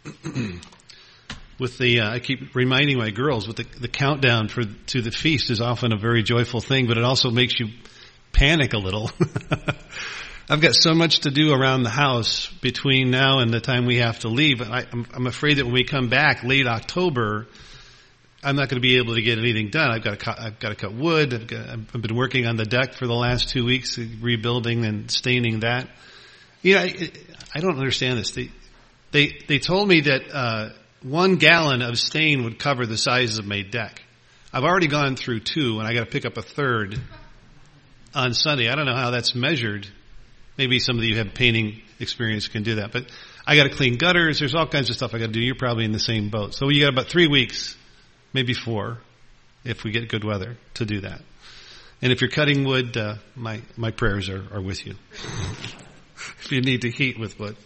With the, I keep reminding my girls, with the countdown to the feast is often a very joyful thing, but it also makes you panic a little. I've got so much to do around the house between now and the time we have to leave. I'm afraid that when we come back late October, I'm not going to be able to get anything done. I've got to cut wood. I've been working on the deck for the last 2 weeks, rebuilding and staining that. I don't understand this. They told me that 1 gallon of stain would cover the size of my deck. I've already gone through 2, and I got to pick up a 3rd on Sunday. I don't know how that's measured. Maybe some of you have painting experience can do that. But I got to clean gutters. There's all kinds of stuff I got to do. You're probably in the same boat. So you got about 3 weeks, maybe 4, if we get good weather, to do that. And if you're cutting wood, my prayers are with you. If you need to heat with wood.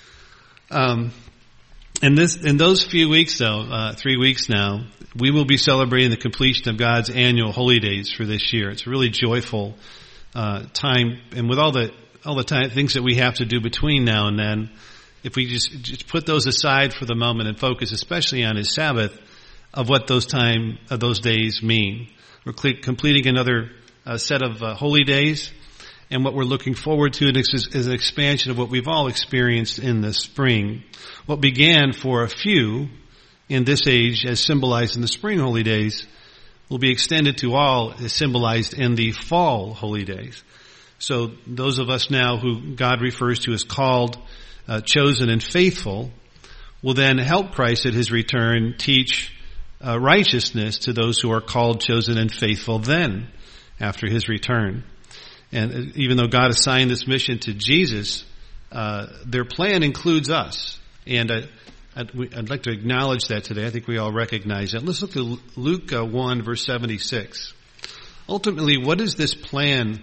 In those few weeks, though, 3 weeks now, we will be celebrating the completion of God's annual holy days for this year. It's a really joyful time, and with all the time things that we have to do between now and then, if we just put those aside for the moment and focus, especially on His Sabbath, of what those days mean. We're completing another set of holy days. And what we're looking forward to is an expansion of what we've all experienced in the spring. What began for a few in this age as symbolized in the spring holy days will be extended to all as symbolized in the fall holy days. So those of us now who God refers to as called, chosen, and faithful will then help Christ at His return teach righteousness to those who are called, chosen, and faithful then after His return. And even though God assigned this mission to Jesus, their plan includes us. And I'd like to acknowledge that today. I think we all recognize that. Let's look at Luke 1, verse 76. Ultimately, what is this plan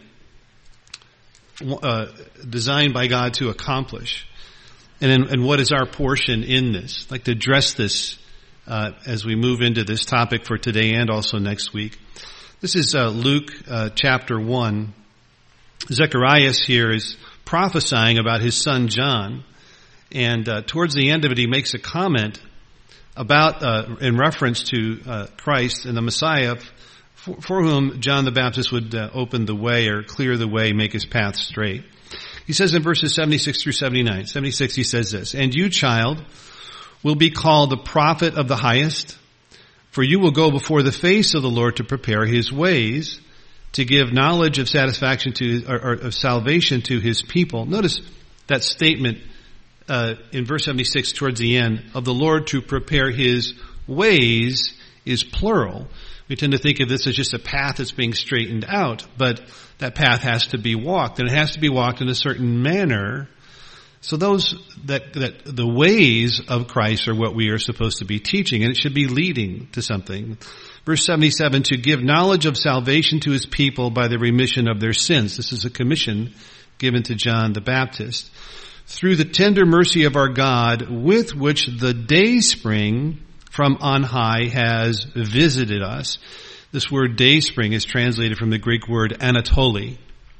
designed by God to accomplish? And what is our portion in this? I'd like to address this as we move into this topic for today and also next week. This is Luke chapter 1. Zechariah here is prophesying about his son John, and towards the end of it he makes a comment about in reference to Christ and the Messiah for whom John the Baptist would open the way or clear the way, make his path straight. He says in verses 76 through 79, 76 he says this, "And you, child, will be called the prophet of the highest, for you will go before the face of the Lord to prepare His ways, to give knowledge of satisfaction or of salvation to His people." Notice that statement in verse 76 towards the end, of the Lord to prepare His ways, is plural. We tend to think of this as just a path that's being straightened out, but that path has to be walked, and it has to be walked in a certain manner. So that the ways of Christ are what we are supposed to be teaching, and it should be leading to something. Verse 77, to give knowledge of salvation to His people by the remission of their sins. This is a commission given to John the Baptist. Through the tender mercy of our God, with which the dayspring from on high has visited us. This word dayspring is translated from the Greek word Anatoli.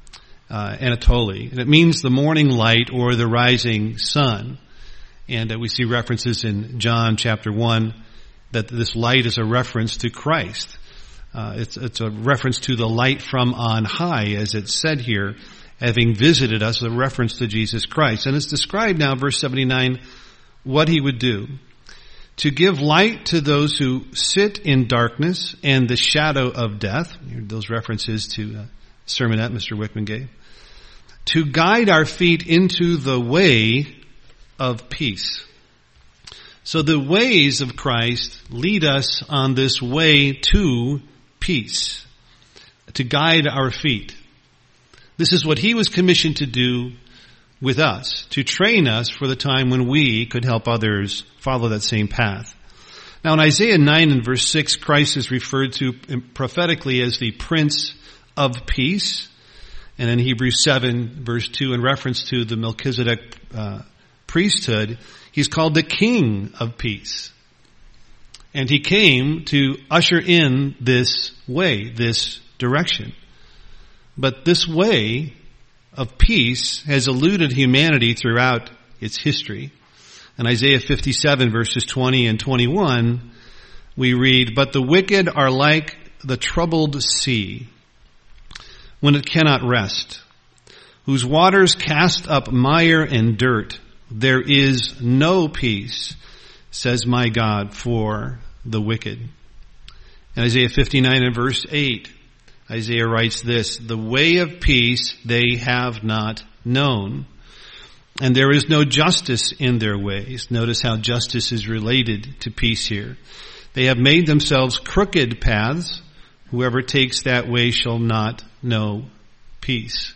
And it means the morning light or the rising sun. And we see references in John chapter 1 that this light is a reference to Christ. It's a reference to the light from on high, as it's said here, having visited us, a reference to Jesus Christ. And it's described now, verse 79, what He would do. To give light to those who sit in darkness and the shadow of death. Those references to sermonette Mr. Wickman gave. To guide our feet into the way of peace. So the ways of Christ lead us on this way to peace, to guide our feet. This is what He was commissioned to do with us, to train us for the time when we could help others follow that same path. Now in Isaiah 9 and verse 6, Christ is referred to prophetically as the Prince of Peace. And in Hebrews 7 verse 2, in reference to the Melchizedek priesthood, He's called the King of Peace. And He came to usher in this way, this direction. But this way of peace has eluded humanity throughout its history. In Isaiah 57 verses 20 and 21, we read, "But the wicked are like the troubled sea, when it cannot rest, whose waters cast up mire and dirt. There is no peace, says my God, for the wicked." In Isaiah 59 and verse 8, Isaiah writes this, "The way of peace they have not known, and there is no justice in their ways." Notice how justice is related to peace here. "They have made themselves crooked paths. Whoever takes that way shall not know peace."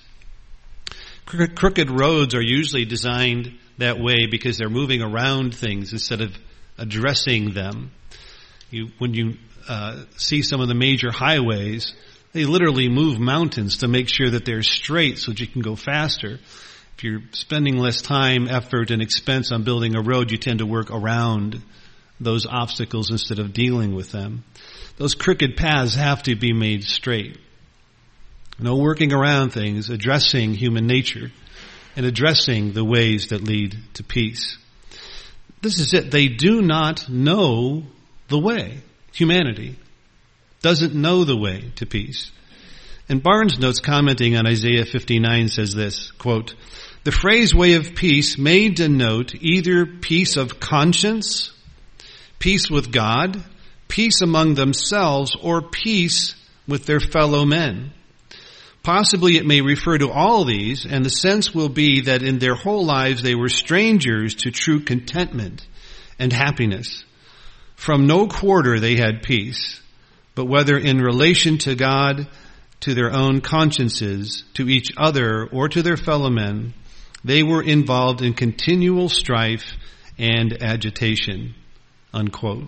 Crooked roads are usually designed that way because they're moving around things instead of addressing them. When you see some of the major highways, they literally move mountains to make sure that they're straight so that you can go faster. If you're spending less time, effort, and expense on building a road, you tend to work around those obstacles instead of dealing with them. Those crooked paths have to be made straight. No working around things, addressing human nature and addressing the ways that lead to peace. This is it. They do not know the way. Humanity doesn't know the way to peace. And Barnes notes, commenting on Isaiah 59, says this, quote, "The phrase way of peace may denote either peace of conscience, peace with God, peace among themselves, or peace with their fellow men. Possibly it may refer to all these, and the sense will be that in their whole lives they were strangers to true contentment and happiness. From no quarter they had peace, but whether in relation to God, to their own consciences, to each other, or to their fellow men, they were involved in continual strife and agitation." Unquote.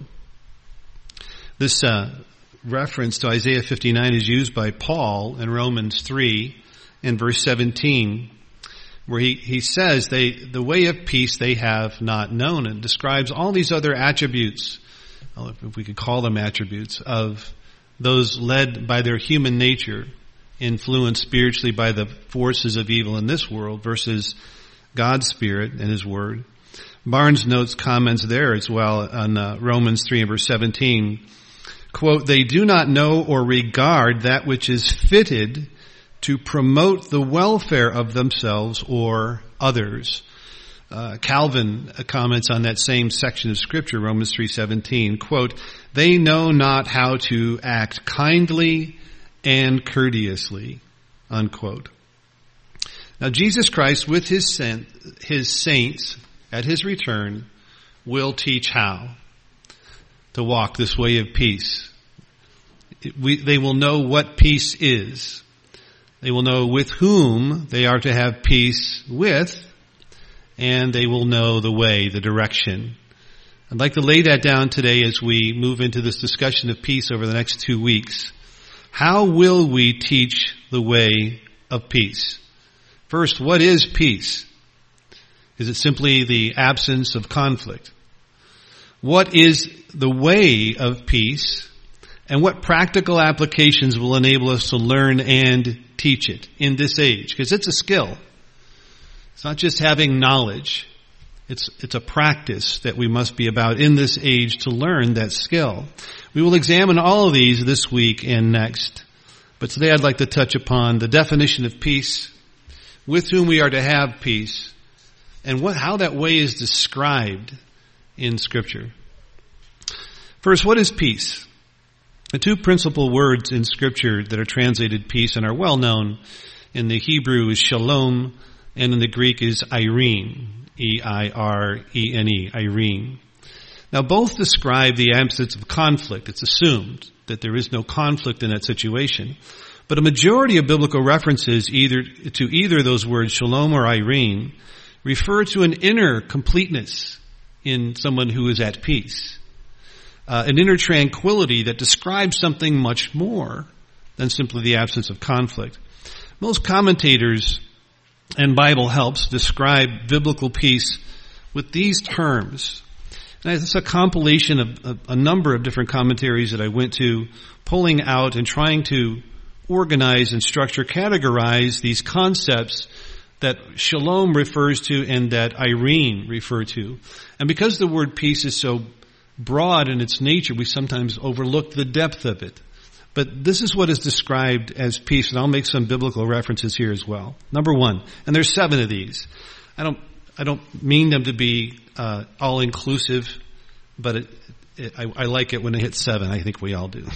This reference to Isaiah 59 is used by Paul in Romans 3 in verse 17, where he says the way of peace they have not known, and describes all these other attributes, if we could call them attributes, of those led by their human nature, influenced spiritually by the forces of evil in this world versus God's Spirit and His Word. Barnes notes comments there as well on Romans 3 and verse 17. Quote, "They do not know or regard that which is fitted to promote the welfare of themselves or others." Calvin comments on that same section of Scripture, Romans 3:17, quote, "They know not how to act kindly and courteously," unquote. Now Jesus Christ with His saints at His return will teach how to walk this way of peace. They will know what peace is. They will know with whom they are to have peace with, and they will know the way, the direction. I'd like to lay that down today as we move into this discussion of peace over the next 2 weeks. How will we teach the way of peace? First, what is peace? Is it simply the absence of conflict? What is the way of peace? And what practical applications will enable us to learn and teach it in this age? Because it's a skill. It's not just having knowledge. It's a practice that we must be about in this age to learn that skill. We will examine all of these this week and next. But today I'd like to touch upon the definition of peace, with whom we are to have peace, and how that way is described in Scripture. First, what is peace? The two principal words in Scripture that are translated peace and are well known in the Hebrew is shalom, and in the Greek is irene, E-I-R-E-N-E, irene. Now both describe the absence of conflict. It's assumed that there is no conflict in that situation. But a majority of biblical references either those words, shalom or irene, refer to an inner completeness in someone who is at peace. An inner tranquility that describes something much more than simply the absence of conflict. Most commentators and Bible helps describe biblical peace with these terms. And it's a compilation of a number of different commentaries that I went to, pulling out and trying to organize and structure, categorize these concepts that shalom refers to and that Irene refer to. And because the word peace is so broad in its nature, we sometimes overlook the depth of it. But this is what is described as peace, and I'll make some biblical references here as well. Number one, and there's 7 of these. I don't mean them to be all inclusive, but I like it when it hits 7. I think we all do.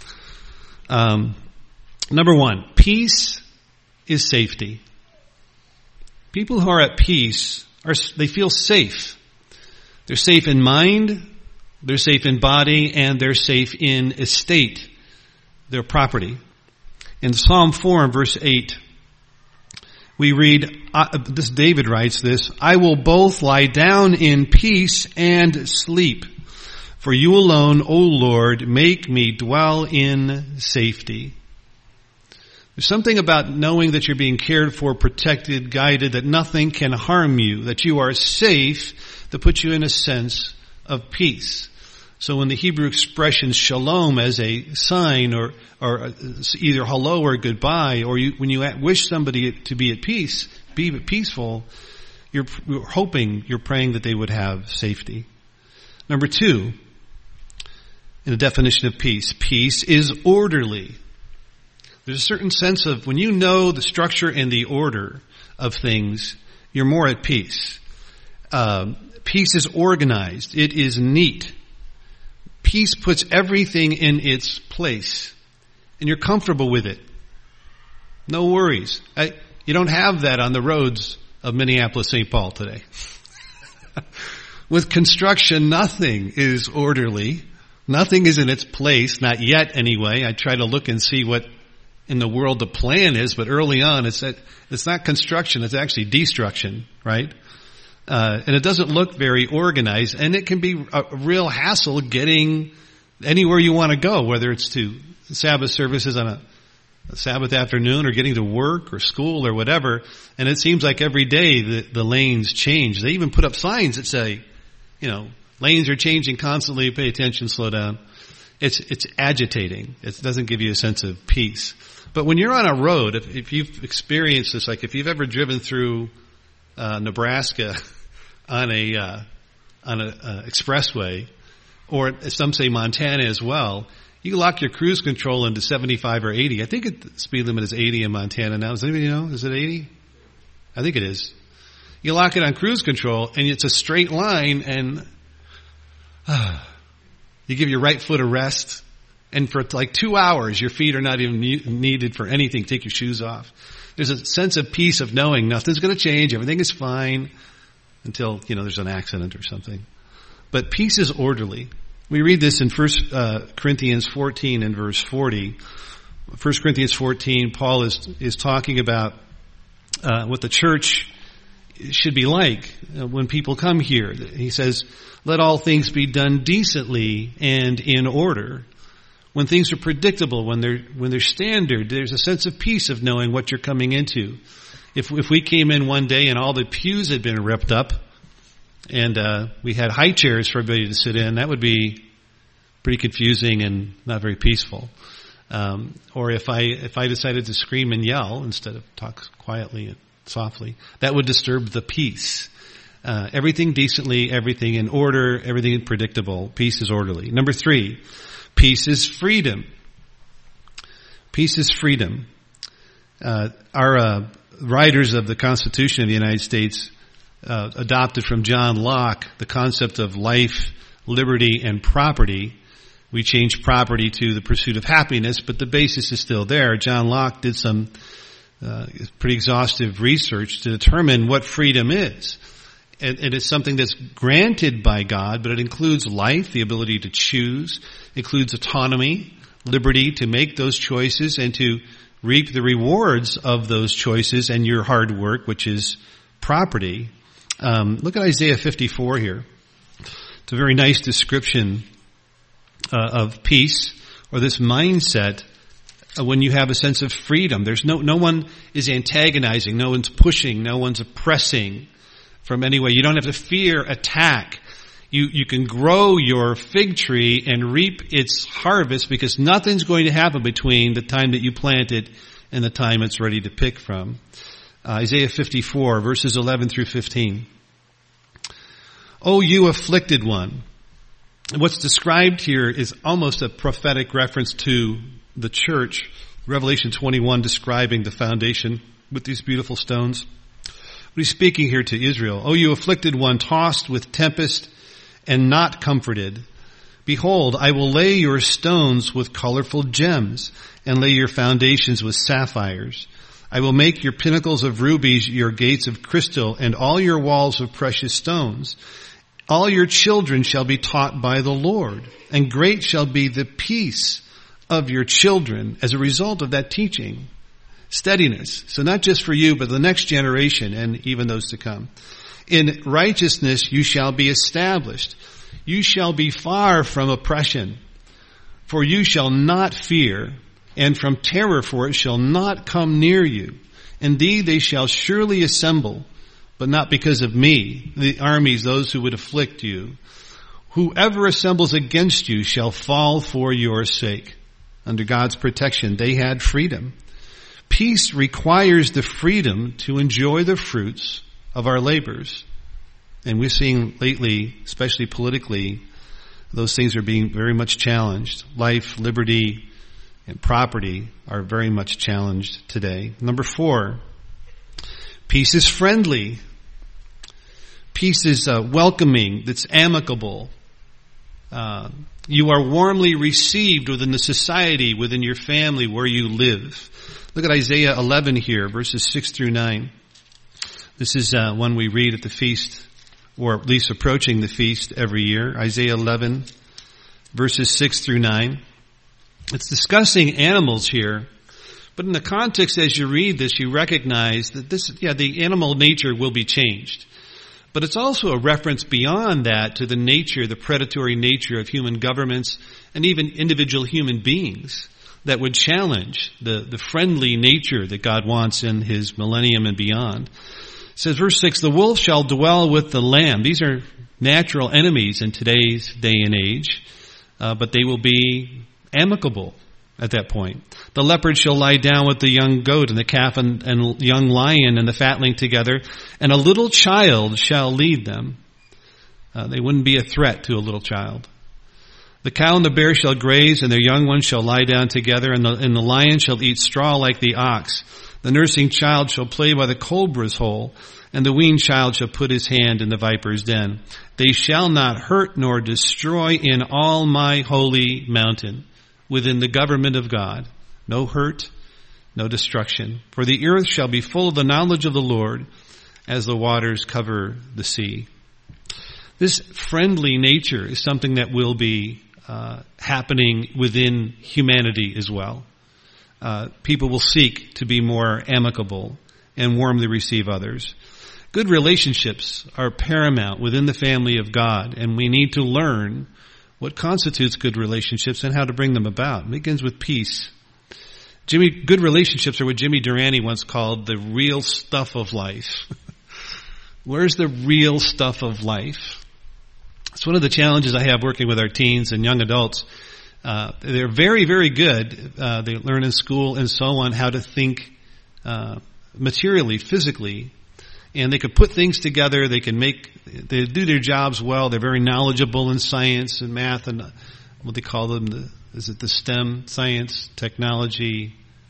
Number one, peace is safety. People who are at peace they feel safe. They're safe in mind, they're safe in body, and they're safe in estate, their property. In Psalm 4 verse 8, we read, David writes this, "I will both lie down in peace and sleep. For you alone, O Lord, make me dwell in safety." There's something about knowing that you're being cared for, protected, guided, that nothing can harm you, that you are safe, that puts you in a sense of peace. So when the Hebrew expression shalom as a sign or either hello or goodbye, or when you wish somebody to be at peace, be peaceful, you're hoping, you're praying that they would have safety. Number 2, in the definition of peace, peace is orderly. There's a certain sense of when you know the structure and the order of things, you're more at peace. Peace is organized. It is neat. Peace puts everything in its place, and you're comfortable with it. No worries. You don't have that on the roads of Minneapolis, St. Paul today. With construction, nothing is orderly. Nothing is in its place, not yet anyway. I try to look and see what in the world the plan is, but early on it's not construction, it's actually destruction, right? And it doesn't look very organized, and it can be a real hassle getting anywhere you want to go, whether it's to Sabbath services on a Sabbath afternoon or getting to work or school or whatever. And it seems like every day the lanes change. They even put up signs that say, lanes are changing constantly, pay attention, slow down. It's agitating. It doesn't give you a sense of peace. But when you're on a road, if you've experienced this, like if you've ever driven through Nebraska on a expressway, or some say Montana as well, you lock your cruise control into 75 or 80. I think the speed limit is 80 in Montana now. Does anybody know? Is it 80? I think it is. You lock it on cruise control, and it's a straight line, and you give your right foot a rest, and for like 2 hours, your feet are not even needed for anything. Take your shoes off. There's a sense of peace of knowing nothing's going to change. Everything is fine until, there's an accident or something. But peace is orderly. We read this in 1 Corinthians 14 and verse 40. 1 Corinthians 14, Paul is talking about what the church should be like when people come here. He says, "Let all things be done decently and in order." When things are predictable, when they're standard, there's a sense of peace of knowing what you're coming into. If we came in one day and all the pews had been ripped up, and we had high chairs for everybody to sit in, that would be pretty confusing and not very peaceful. Or if I decided to scream and yell instead of talk quietly and softly, that would disturb the peace. Everything decently, everything in order, everything predictable. Peace is orderly. Number 3, peace is freedom. Peace is freedom. Our writers of the Constitution of the United States adopted from John Locke the concept of life, liberty, and property. We changed property to the pursuit of happiness, but the basis is still there. John Locke did some pretty exhaustive research to determine what freedom is. And it's something that's granted by God, but it includes life, the ability to choose, includes autonomy, liberty to make those choices and to reap the rewards of those choices and your hard work, which is property. Look at Isaiah 54 here. It's a very nice description of peace, or this mindset when you have a sense of freedom. There's no one is antagonizing, no one's pushing, no one's oppressing from any way. You don't have to fear attack. You can grow your fig tree and reap its harvest because nothing's going to happen between the time that you plant it and the time it's ready to pick from. Isaiah 54, verses 11 through 15. O you afflicted one. What's described here is almost a prophetic reference to the church. Revelation 21 describing the foundation with these beautiful stones. But he's speaking here to Israel. O you afflicted one, tossed with tempest and not comforted. Behold, I will lay your stones with colorful gems and lay your foundations with sapphires. I will make your pinnacles of rubies, your gates of crystal, and all your walls of precious stones. All your children shall be taught by the Lord, and great shall be the peace of your children as a result of that teaching. Steadiness. So not just for you, but the next generation and even those to come. In righteousness you shall be established. You shall be far from oppression, for you shall not fear, and from terror, for it shall not come near you. Indeed, they shall surely assemble, but not because of me, the armies, those who would afflict you. Whoever assembles against you shall fall for your sake. Under God's protection, they had freedom. Peace requires the freedom to enjoy the fruits of our labors. And we're seeing lately, especially politically, those things are being very much challenged. Life, liberty, and property are very much challenged today. Number 4, peace is friendly. Peace is welcoming, that's amicable. You are warmly received within the society, within your family where you live. Look at Isaiah 11 here, verses 6 through 9. This is one we read at the feast, or at least approaching the feast every year. Isaiah 11, verses 6 through 9. It's discussing animals here, but in the context as you read this, you recognize that the animal nature will be changed. But it's also a reference beyond that to the nature, the predatory nature of human governments and even individual human beings that would challenge the friendly nature that God wants in His millennium and beyond. It says, verse 6, the wolf shall dwell with the lamb. These are natural enemies in today's day and age, but they will be amicable at that point. The leopard shall lie down with the young goat, and the calf and young lion and the fatling together, and a little child shall lead them. They wouldn't be a threat to a little child. The cow and the bear shall graze, and their young ones shall lie down together, and the lion shall eat straw like the ox. The nursing child shall play by the cobra's hole, and the weaned child shall put his hand in the viper's den. They shall not hurt nor destroy in all my holy mountain. Within the government of God, no hurt, no destruction. For the earth shall be full of the knowledge of the Lord as the waters cover the sea. This friendly nature is something that will be happening within humanity as well. People will seek to be more amicable and warmly receive others. Good relationships are paramount within the family of God, and we need to learn what constitutes good relationships and how to bring them about. It begins with peace. Good relationships are what Jimmy Durante once called the real stuff of life. Where's the real stuff of life? It's one of the challenges I have working with our teens and young adults. They're very, very good. They learn in school and so on how to think materially, physically. And they can put things together. They do their jobs well. They're very knowledgeable in science and math and what they call them. Is it the STEM? Science, technology,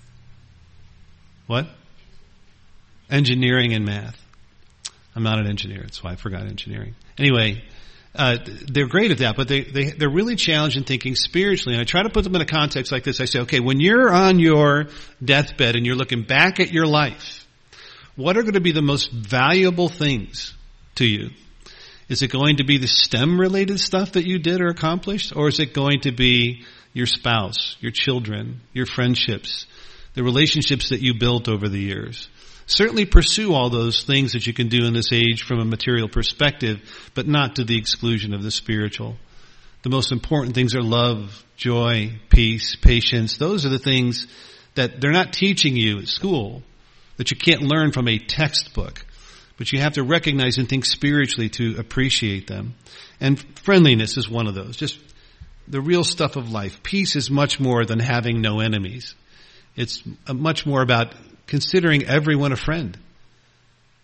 what? Engineering and math. I'm not an engineer. That's why I forgot engineering. Anyway, they're great at that, but they're really challenged in thinking spiritually. And I try to put them in a context like this. I say, okay, when you're on your deathbed and you're looking back at your life, what are going to be the most valuable things to you? Is it going to be the STEM-related stuff that you did or accomplished? Or is it going to be your spouse, your children, your friendships, the relationships that you built over the years? Certainly pursue all those things that you can do in this age from a material perspective, but not to the exclusion of the spiritual. The most important things are love, joy, peace, patience. Those are the things that they're not teaching you at school, that you can't learn from a textbook, but you have to recognize and think spiritually to appreciate them. And friendliness is one of those, just the real stuff of life. Peace is much more than having no enemies. It's much more about considering everyone a friend.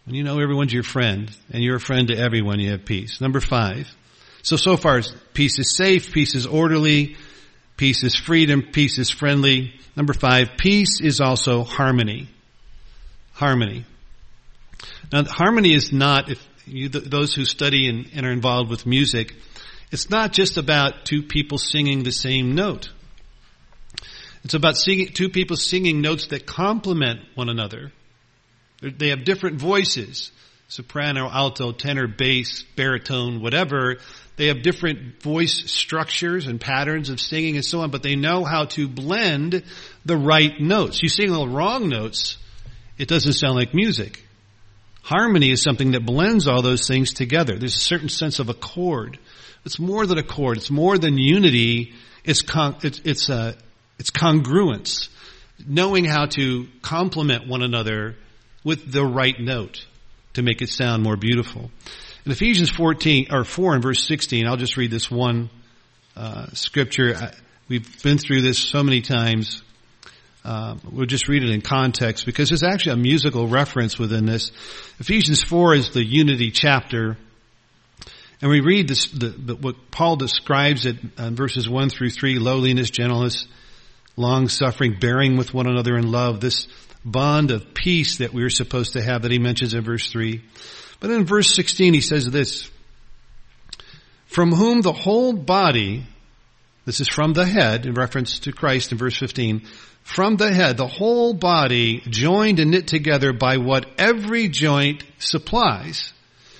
When you know everyone's your friend, and you're a friend to everyone, you have peace. Number 5. So far, peace is safe, peace is orderly, peace is freedom, peace is friendly. Number 5, peace is also harmony. Harmony. Now, harmony is not, those who study and are involved with music, it's not just about two people singing the same note. It's about two people singing notes that complement one another. They have different voices, soprano, alto, tenor, bass, baritone, whatever. They have different voice structures and patterns of singing and so on, but they know how to blend the right notes. You sing the wrong notes, it doesn't sound like music. Harmony is something that blends all those things together. There's a certain sense of accord. It's more than accord. It's more than unity. It's congruence. Knowing how to complement one another with the right note to make it sound more beautiful. In Ephesians 4 and verse 16, I'll just read this one scripture. We've been through this so many times. We'll just read it in context because there's actually a musical reference within this. Ephesians 4 is the unity chapter. And we read this, what Paul describes it in verses 1 through 3, lowliness, gentleness, long-suffering, bearing with one another in love, this bond of peace that we're supposed to have that he mentions in verse 3. But in verse 16 he says this, from whom the whole body, this is from the head, in reference to Christ in verse 15, from the head, the whole body joined and knit together by what every joint supplies,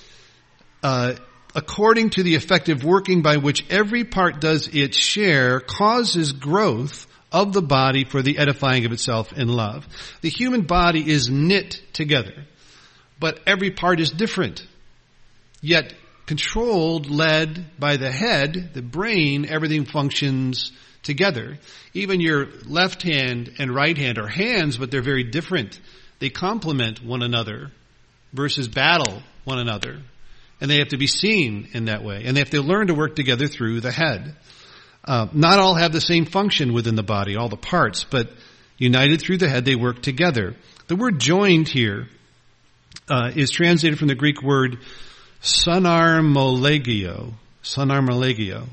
according to the effective working by which every part does its share, causes growth of the body for the edifying of itself in love. The human body is knit together, but every part is different. Yet controlled, led by the head, the brain, everything functions together. Even your left hand and right hand are hands, but they're very different. They complement one another versus battle one another. And they have to be seen in that way. And they have to learn to work together through the head. Not all have the same function within the body, all the parts, but united through the head, they work together. The word joined here is translated from the Greek word sunarmologio. Sunarmologio.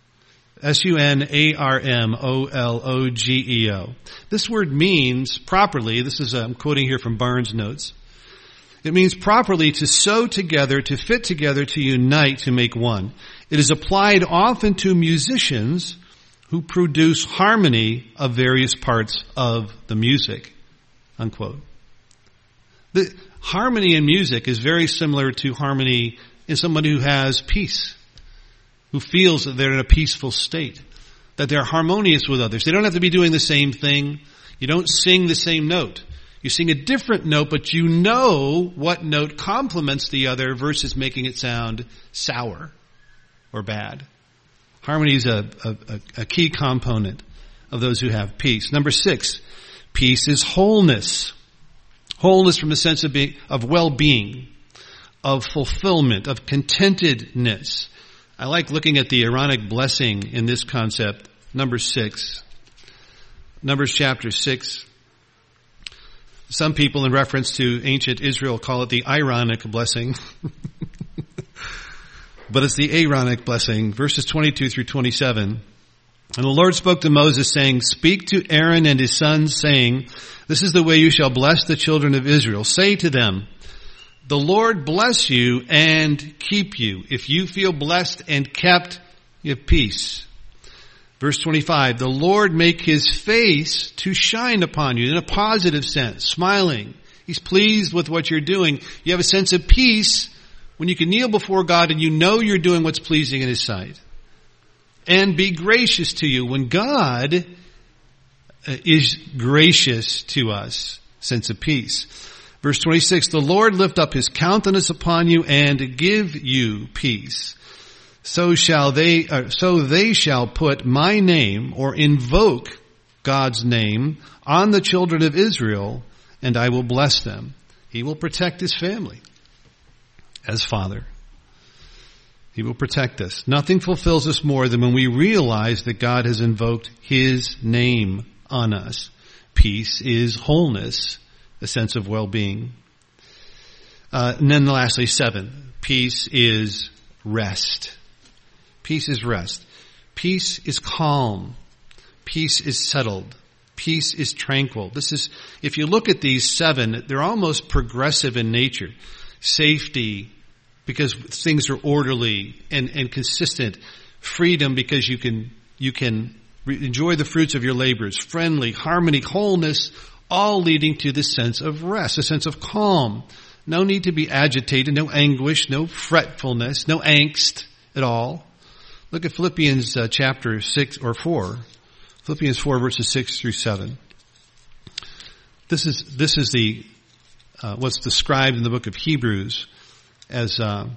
sunarmologeo. This word means properly, I'm quoting here from Barnes' notes, it means properly to sew together, to fit together, to unite, to make one. It is applied often to musicians who produce harmony of various parts of the music. Unquote. The harmony in music is very similar to harmony in someone who has peace, who feels that they're in a peaceful state, that they're harmonious with others. They don't have to be doing the same thing. You don't sing the same note. You sing a different note, but you know what note complements the other versus making it sound sour or bad. Harmony is a key component of those who have peace. Number 6, peace is wholeness. Wholeness from the sense of well-being, of fulfillment, of contentedness. I like looking at the Aaronic blessing in this concept. Number 6. Numbers chapter 6. Some people in reference to ancient Israel call it the ironic blessing. But it's the Aaronic blessing, verses 22 through 27. And the Lord spoke to Moses, saying, speak to Aaron and his sons, saying, this is the way you shall bless the children of Israel. Say to them, the Lord bless you and keep you. If you feel blessed and kept, you have peace. Verse 25, the Lord make his face to shine upon you in a positive sense, smiling. He's pleased with what you're doing. You have a sense of peace when you can kneel before God and you know you're doing what's pleasing in his sight. And be gracious to you when God is gracious to us. Sense of peace. Verse 26, the Lord lift up his countenance upon you and give you peace. So they shall put my name, or invoke God's name, on the children of Israel, and I will bless them. He will protect his family as Father. He will protect us. Nothing fulfills us more than when we realize that God has invoked his name on us. Peace is wholeness, a sense of well-being. And then lastly, 7, peace is rest. Peace is rest. Peace is calm. Peace is settled. Peace is tranquil. This is, if you look at these 7, they're almost progressive in nature. Safety, because things are orderly and consistent. Freedom, because you can enjoy the fruits of your labors. Friendly, harmony, wholeness, all leading to this sense of rest, a sense of calm. No need to be agitated, no anguish, no fretfulness, no angst at all. Look at Philippians chapter 6 or 4. Philippians 4 verses 6 through 7. This is the what's described in the book of Hebrews as the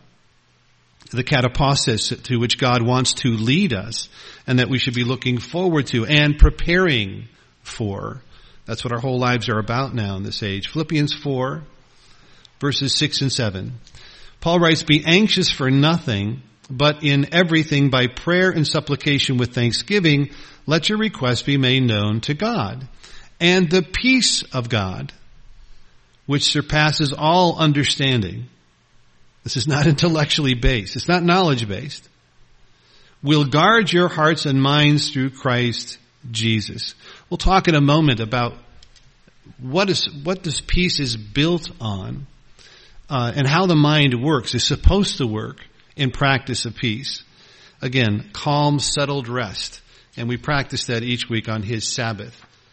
kataposis to which God wants to lead us, and that we should be looking forward to and preparing for. That's what our whole lives are about now in this age. Philippians 4 verses 6 and 7. Paul writes, "Be anxious for nothing, but in everything by prayer and supplication with thanksgiving, let your requests be made known to God. And the peace of God, which surpasses all understanding," this is not intellectually based, it's not knowledge based, "will guard your hearts and minds through Christ Jesus." We'll talk in a moment about what this peace is built on, and how the mind works, is supposed to work in practice of peace. Again, calm, settled rest. And we practice that each week on his Sabbath.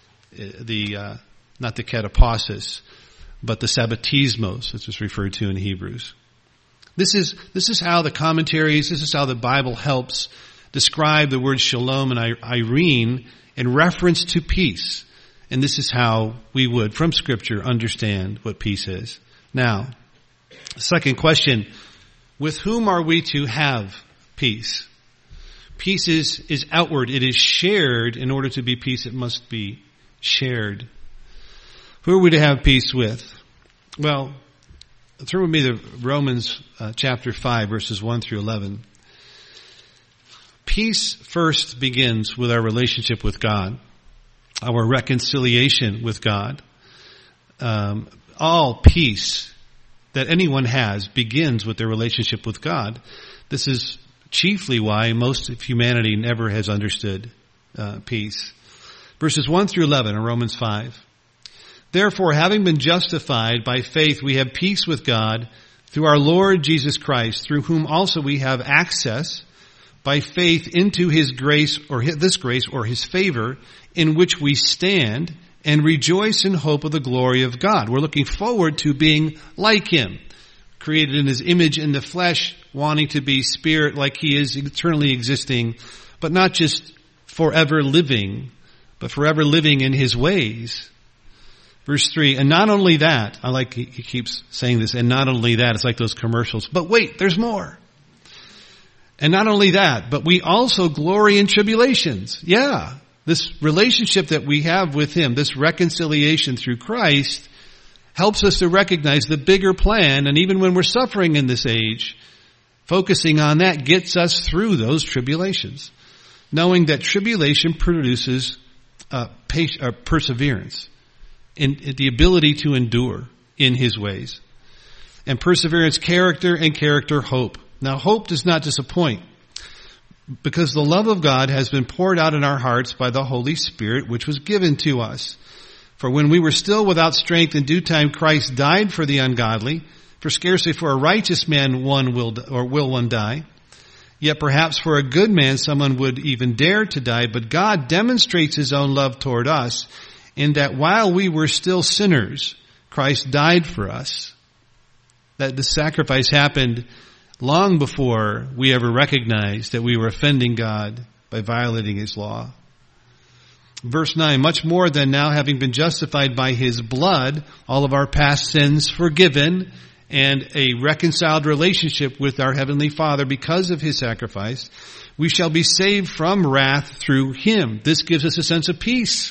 Not the kataposis, but the sabbatismos, as it's referred to in Hebrews. This is how the commentaries, this is how the Bible helps describe the word shalom and irene in reference to peace. And this is how we would, from Scripture, understand what peace is. Now, second question, with whom are we to have peace? Peace is outward. It is shared. In order to be peace, it must be shared. Who are we to have peace with? Well, turn with me to Romans chapter 5, verses 1 through 11. Peace first begins with our relationship with God, our reconciliation with God. All peace that anyone has begins with their relationship with God. This is chiefly why most of humanity never has understood peace. Verses 1 through 11 in Romans 5. "Therefore, having been justified by faith, we have peace with God through our Lord Jesus Christ, through whom also we have access by faith into his grace, or this grace, or his favor, in which we stand and rejoice in hope of the glory of God." We're looking forward to being like him, created in his image in the flesh, wanting to be spirit like he is, eternally existing, but not just forever living, but forever living in his ways. Verse 3, "And not only that," I like, he keeps saying this, "and not only that," it's like those commercials, but wait, there's more. "And not only that, but we also glory in tribulations." Yeah, this relationship that we have with him, this reconciliation through Christ, helps us to recognize the bigger plan, and even when we're suffering in this age, focusing on that gets us through those tribulations, knowing that tribulation produces perseverance, in the ability to endure in his ways. And perseverance, character, and character, hope. Now, hope does not disappoint, because the love of God has been poured out in our hearts by the Holy Spirit, which was given to us. For when we were still without strength, in due time Christ died for the ungodly. For scarcely for a righteous man will one die. Yet perhaps for a good man someone would even dare to die. But God demonstrates his own love toward us, in that while we were still sinners, Christ died for us. That the sacrifice happened long before we ever recognized that we were offending God by violating his law. Verse 9, "Much more than now, having been justified by his blood, all of our past sins forgiven, and a reconciled relationship with our Heavenly Father because of his sacrifice, we shall be saved from wrath through him." This gives us a sense of peace.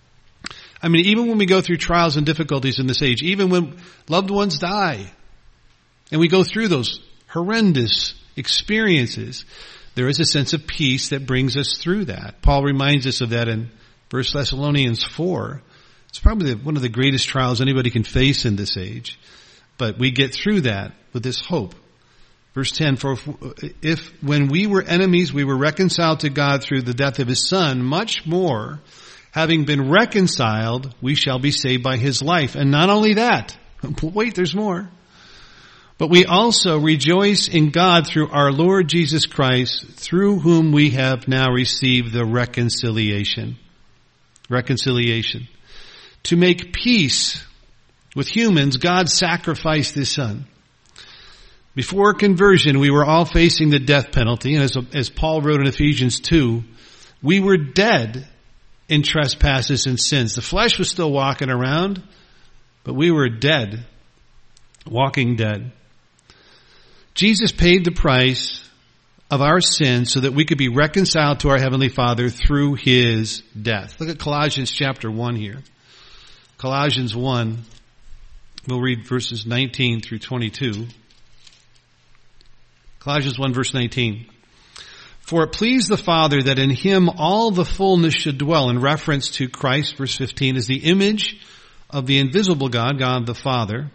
I mean, even when we go through trials and difficulties in this age, even when loved ones die, and we go through those horrendous experiences, there is a sense of peace that brings us through that. Paul reminds us of that in 1 Thessalonians 4. It's probably one of the greatest trials anybody can face in this age. But we get through that with this hope. Verse 10, for if when we were enemies, we were reconciled to God through the death of his Son, much more, having been reconciled, we shall be saved by his life. And not only that, wait, there's more. But we also rejoice in God through our Lord Jesus Christ, through whom we have now received the reconciliation. Reconciliation. To make peace with humans, God sacrificed his Son. Before conversion, we were all facing the death penalty. And as Paul wrote in Ephesians 2, we were dead in trespasses and sins. The flesh was still walking around, but we were dead, walking dead. Jesus paid the price of our sins so that we could be reconciled to our Heavenly Father through his death. Look at Colossians chapter 1 here. Colossians 1, we'll read verses 19 through 22. Colossians 1 verse 19. For it pleased the Father that in him all the fullness should dwell, in reference to Christ, verse 15, as the image of the invisible God, God the Father,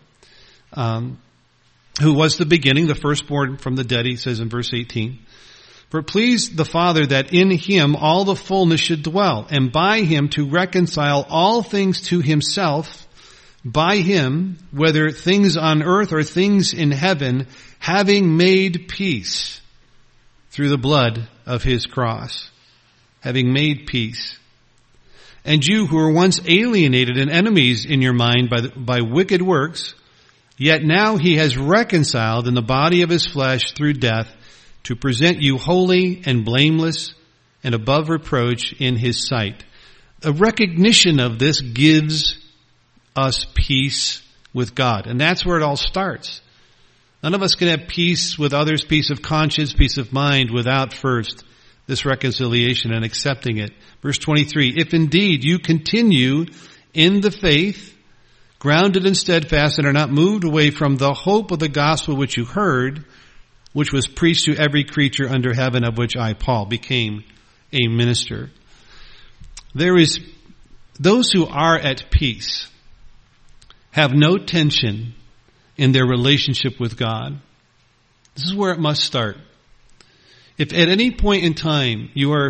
who was the beginning, the firstborn from the dead, he says in verse 18. For it pleased the Father that in him all the fullness should dwell, and by him to reconcile all things to himself, by him, whether things on earth or things in heaven, having made peace through the blood of his cross. Having made peace. And you who were once alienated and enemies in your mind by wicked works, yet now he has reconciled in the body of his flesh through death to present you holy and blameless and above reproach in his sight. A recognition of this gives us peace with God. And that's where it all starts. None of us can have peace with others, peace of conscience, peace of mind, without first this reconciliation and accepting it. Verse 23, if indeed you continue in the faith, grounded and steadfast, and are not moved away from the hope of the gospel which you heard, which was preached to every creature under heaven, of which I, Paul, became a minister. There is those who are at peace, have no tension in their relationship with God. This is where it must start. If at any point in time you are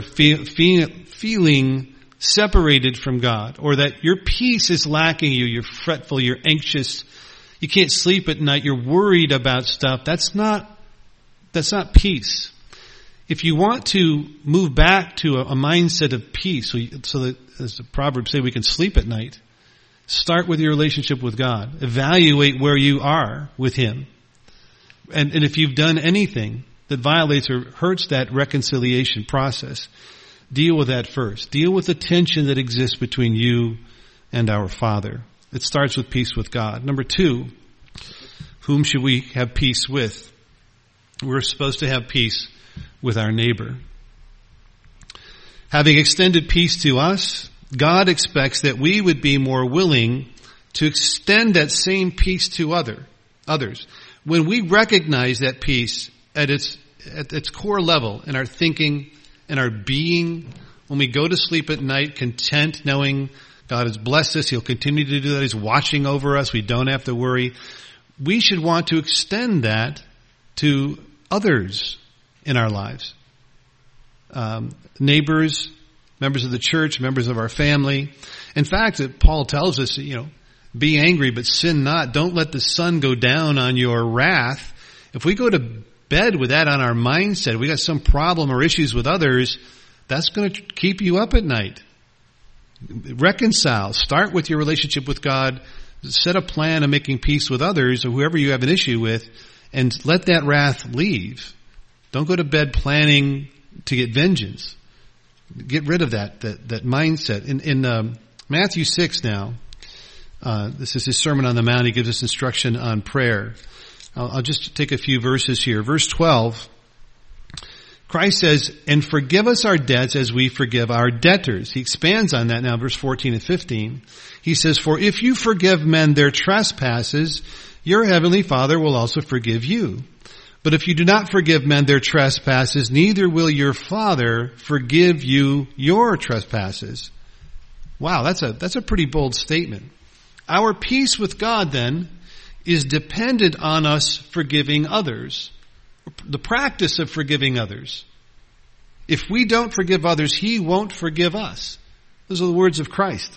feeling separated from God, or that your peace is lacking you, you're fretful, you're anxious, you can't sleep at night, you're worried about stuff, that's not peace. If you want to move back to a mindset of peace, so that, as the Proverbs say, we can sleep at night, start with your relationship with God. Evaluate where you are with him. And if you've done anything that violates or hurts that reconciliation process, deal with that first. Deal with the tension that exists between you and our Father. It starts with peace with God. Number 2, whom should we have peace with? We're supposed to have peace with our neighbor. Having extended peace to us, God expects that we would be more willing to extend that same peace to others. When we recognize that peace at its core level in our thinking and our being, when we go to sleep at night content knowing God has blessed us, he'll continue to do that, he's watching over us, we don't have to worry, we should want to extend that to others in our lives. Neighbors, members of the church, members of our family. In fact, Paul tells us, be angry, but sin not. Don't let the sun go down on your wrath. If we go to bed with that on our mindset, we got some problem or issues with others, that's going to keep you up at night. Reconcile. Start with your relationship with God. Set a plan of making peace with others or whoever you have an issue with, and let that wrath leave. Don't go to bed planning to get vengeance. Get rid of that mindset. In Matthew 6 now, this is his Sermon on the Mount. He gives us instruction on prayer. I'll just take a few verses here. Verse 12, Christ says, and forgive us our debts as we forgive our debtors. He expands on that now, verse 14 and 15. He says, for if you forgive men their trespasses, your heavenly Father will also forgive you. But if you do not forgive men their trespasses, neither will your Father forgive you your trespasses. Wow, that's a pretty bold statement. Our peace with God then is dependent on us forgiving others. The practice of forgiving others. If we don't forgive others, He won't forgive us. Those are the words of Christ.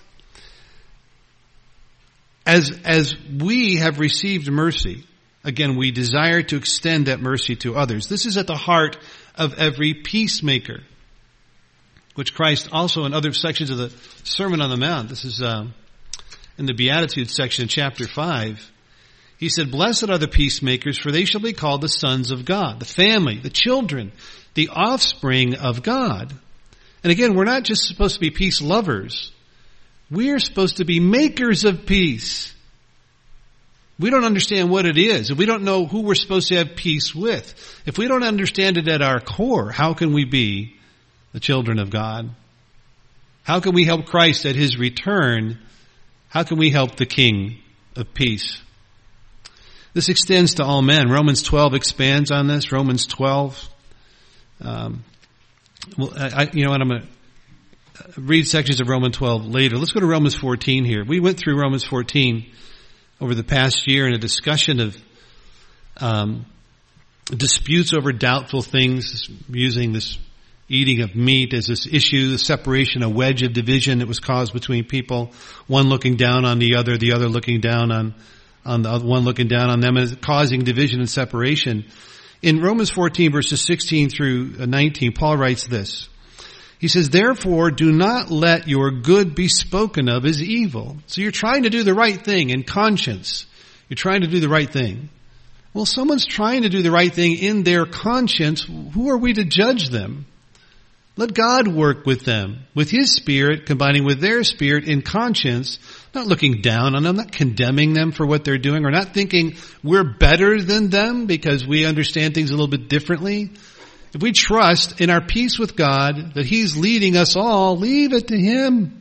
As we have received mercy, again, we desire to extend that mercy to others. This is at the heart of every peacemaker, which Christ also in other sections of the Sermon on the Mount, this is in the Beatitudes section in chapter 5, He said, "Blessed are the peacemakers, for they shall be called the sons of God." The family, the children, the offspring of God. And again, we're not just supposed to be peace lovers. We're supposed to be makers of peace. We don't understand what it is. If we don't know who we're supposed to have peace with, if we don't understand it at our core, how can we be the children of God? How can we help Christ at His return? How can we help the King of peace? This extends to all men. Romans 12 expands on this. Romans 12. I'm going to read sections of Romans 12 later. Let's go to Romans 14 here. We went through Romans 14 over the past year in a discussion of disputes over doubtful things, using this eating of meat as this issue, the separation, a wedge of division that was caused between people, one looking down on the other looking down on the other one looking down on them, and causing division and separation. In Romans 14 verses 16 through 19, Paul writes this. He says, "Therefore, do not let your good be spoken of as evil." So you're trying to do the right thing in conscience. You're trying to do the right thing. Well, someone's trying to do the right thing in their conscience. Who are we to judge them? Let God work with them, with His Spirit, combining with their spirit in conscience, not looking down on them, not condemning them for what they're doing, or not thinking we're better than them because we understand things a little bit differently. If we trust in our peace with God that He's leading us all, leave it to Him.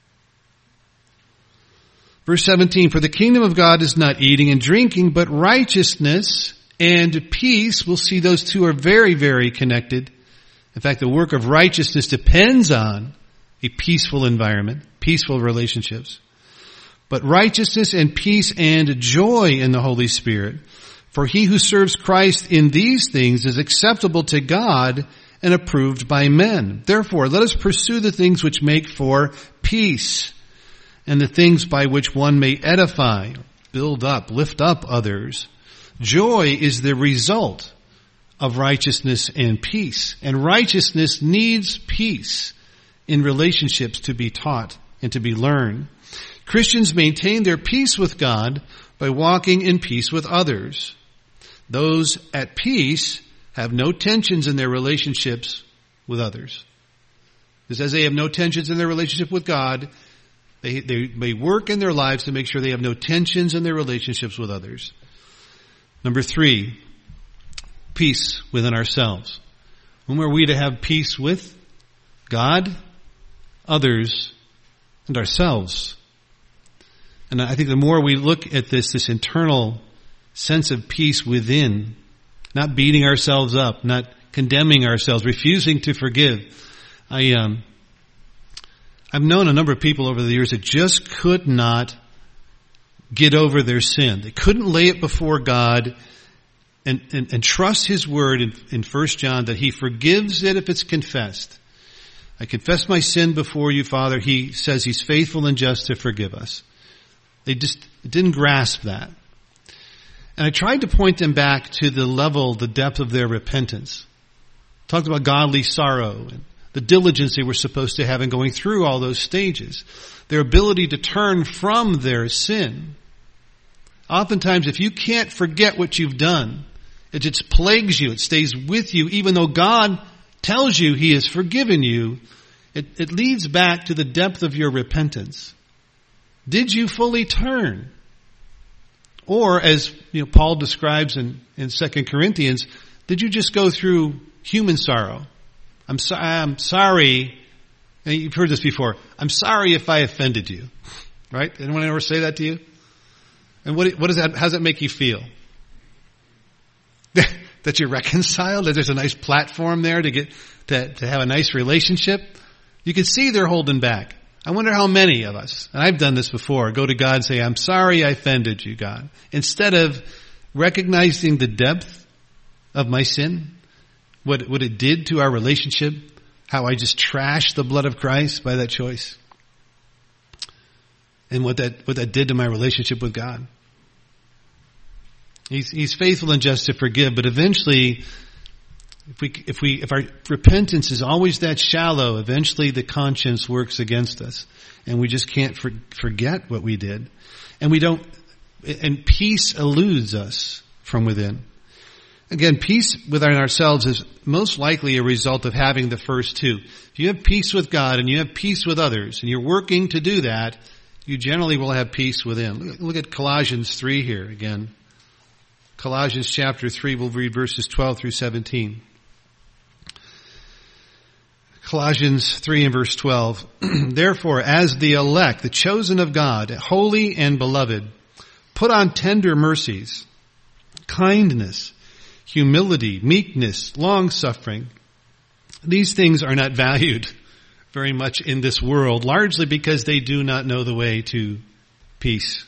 Verse 17, "For the kingdom of God is not eating and drinking, but righteousness and peace." We'll see those two are very, very connected. In fact, the work of righteousness depends on a peaceful environment, peaceful relationships. "But righteousness and peace and joy in the Holy Spirit. For he who serves Christ in these things is acceptable to God and approved by men. Therefore, let us pursue the things which make for peace, and the things by which one may edify, build up, lift up others. Joy is the result of righteousness and peace. And righteousness needs peace in relationships to be taught and to be learned. Christians maintain their peace with God by walking in peace with others. Those at peace have no tensions in their relationships with others. Because as they have no tensions in their relationship with God, they may work in their lives to make sure they have no tensions in their relationships with others. Number 3, peace within ourselves. Whom are we to have peace with? God, others, and ourselves. And I think the more we look at this internal sense of peace within, not beating ourselves up, not condemning ourselves, refusing to forgive. I've known a number of people over the years that just could not get over their sin. They couldn't lay it before God and trust His word in 1 John that He forgives it if it's confessed. I confess my sin before you, Father. He says He's faithful and just to forgive us. They just didn't grasp that. And I tried to point them back to the depth of their repentance. Talked about godly sorrow and the diligence they were supposed to have in going through all those stages. Their ability to turn from their sin. Oftentimes, if you can't forget what you've done, it just plagues you. It stays with you, even though God tells you He has forgiven you. It leads back to the depth of your repentance. Did you fully turn? Or, as Paul describes in 2 Corinthians, did you just go through human sorrow? I'm sorry. And you've heard this before. I'm sorry if I offended you. Right? Anyone ever say that to you? And what is that? How does that make you feel? That you're reconciled? That there's a nice platform there to have a nice relationship? You can see they're holding back. I wonder how many of us, and I've done this before, go to God and say, I'm sorry I offended you, God. Instead of recognizing the depth of my sin, what it did to our relationship, how I just trashed the blood of Christ by that choice, and what that did to my relationship with God. He's faithful and just to forgive, but eventually, if our repentance is always that shallow, eventually the conscience works against us, and we just can't forget what we did, and peace eludes us from within. Again, peace within ourselves is most likely a result of having the first two. If you have peace with God and you have peace with others, and you're working to do that, you generally will have peace within. Look at Colossians 3 here again. Colossians chapter 3, we'll read verses 12 through 17. Colossians 3 and verse 12. Therefore, as the elect, the chosen of God, holy and beloved, put on tender mercies, kindness, humility, meekness, long-suffering. These things are not valued very much in this world, largely because they do not know the way to peace.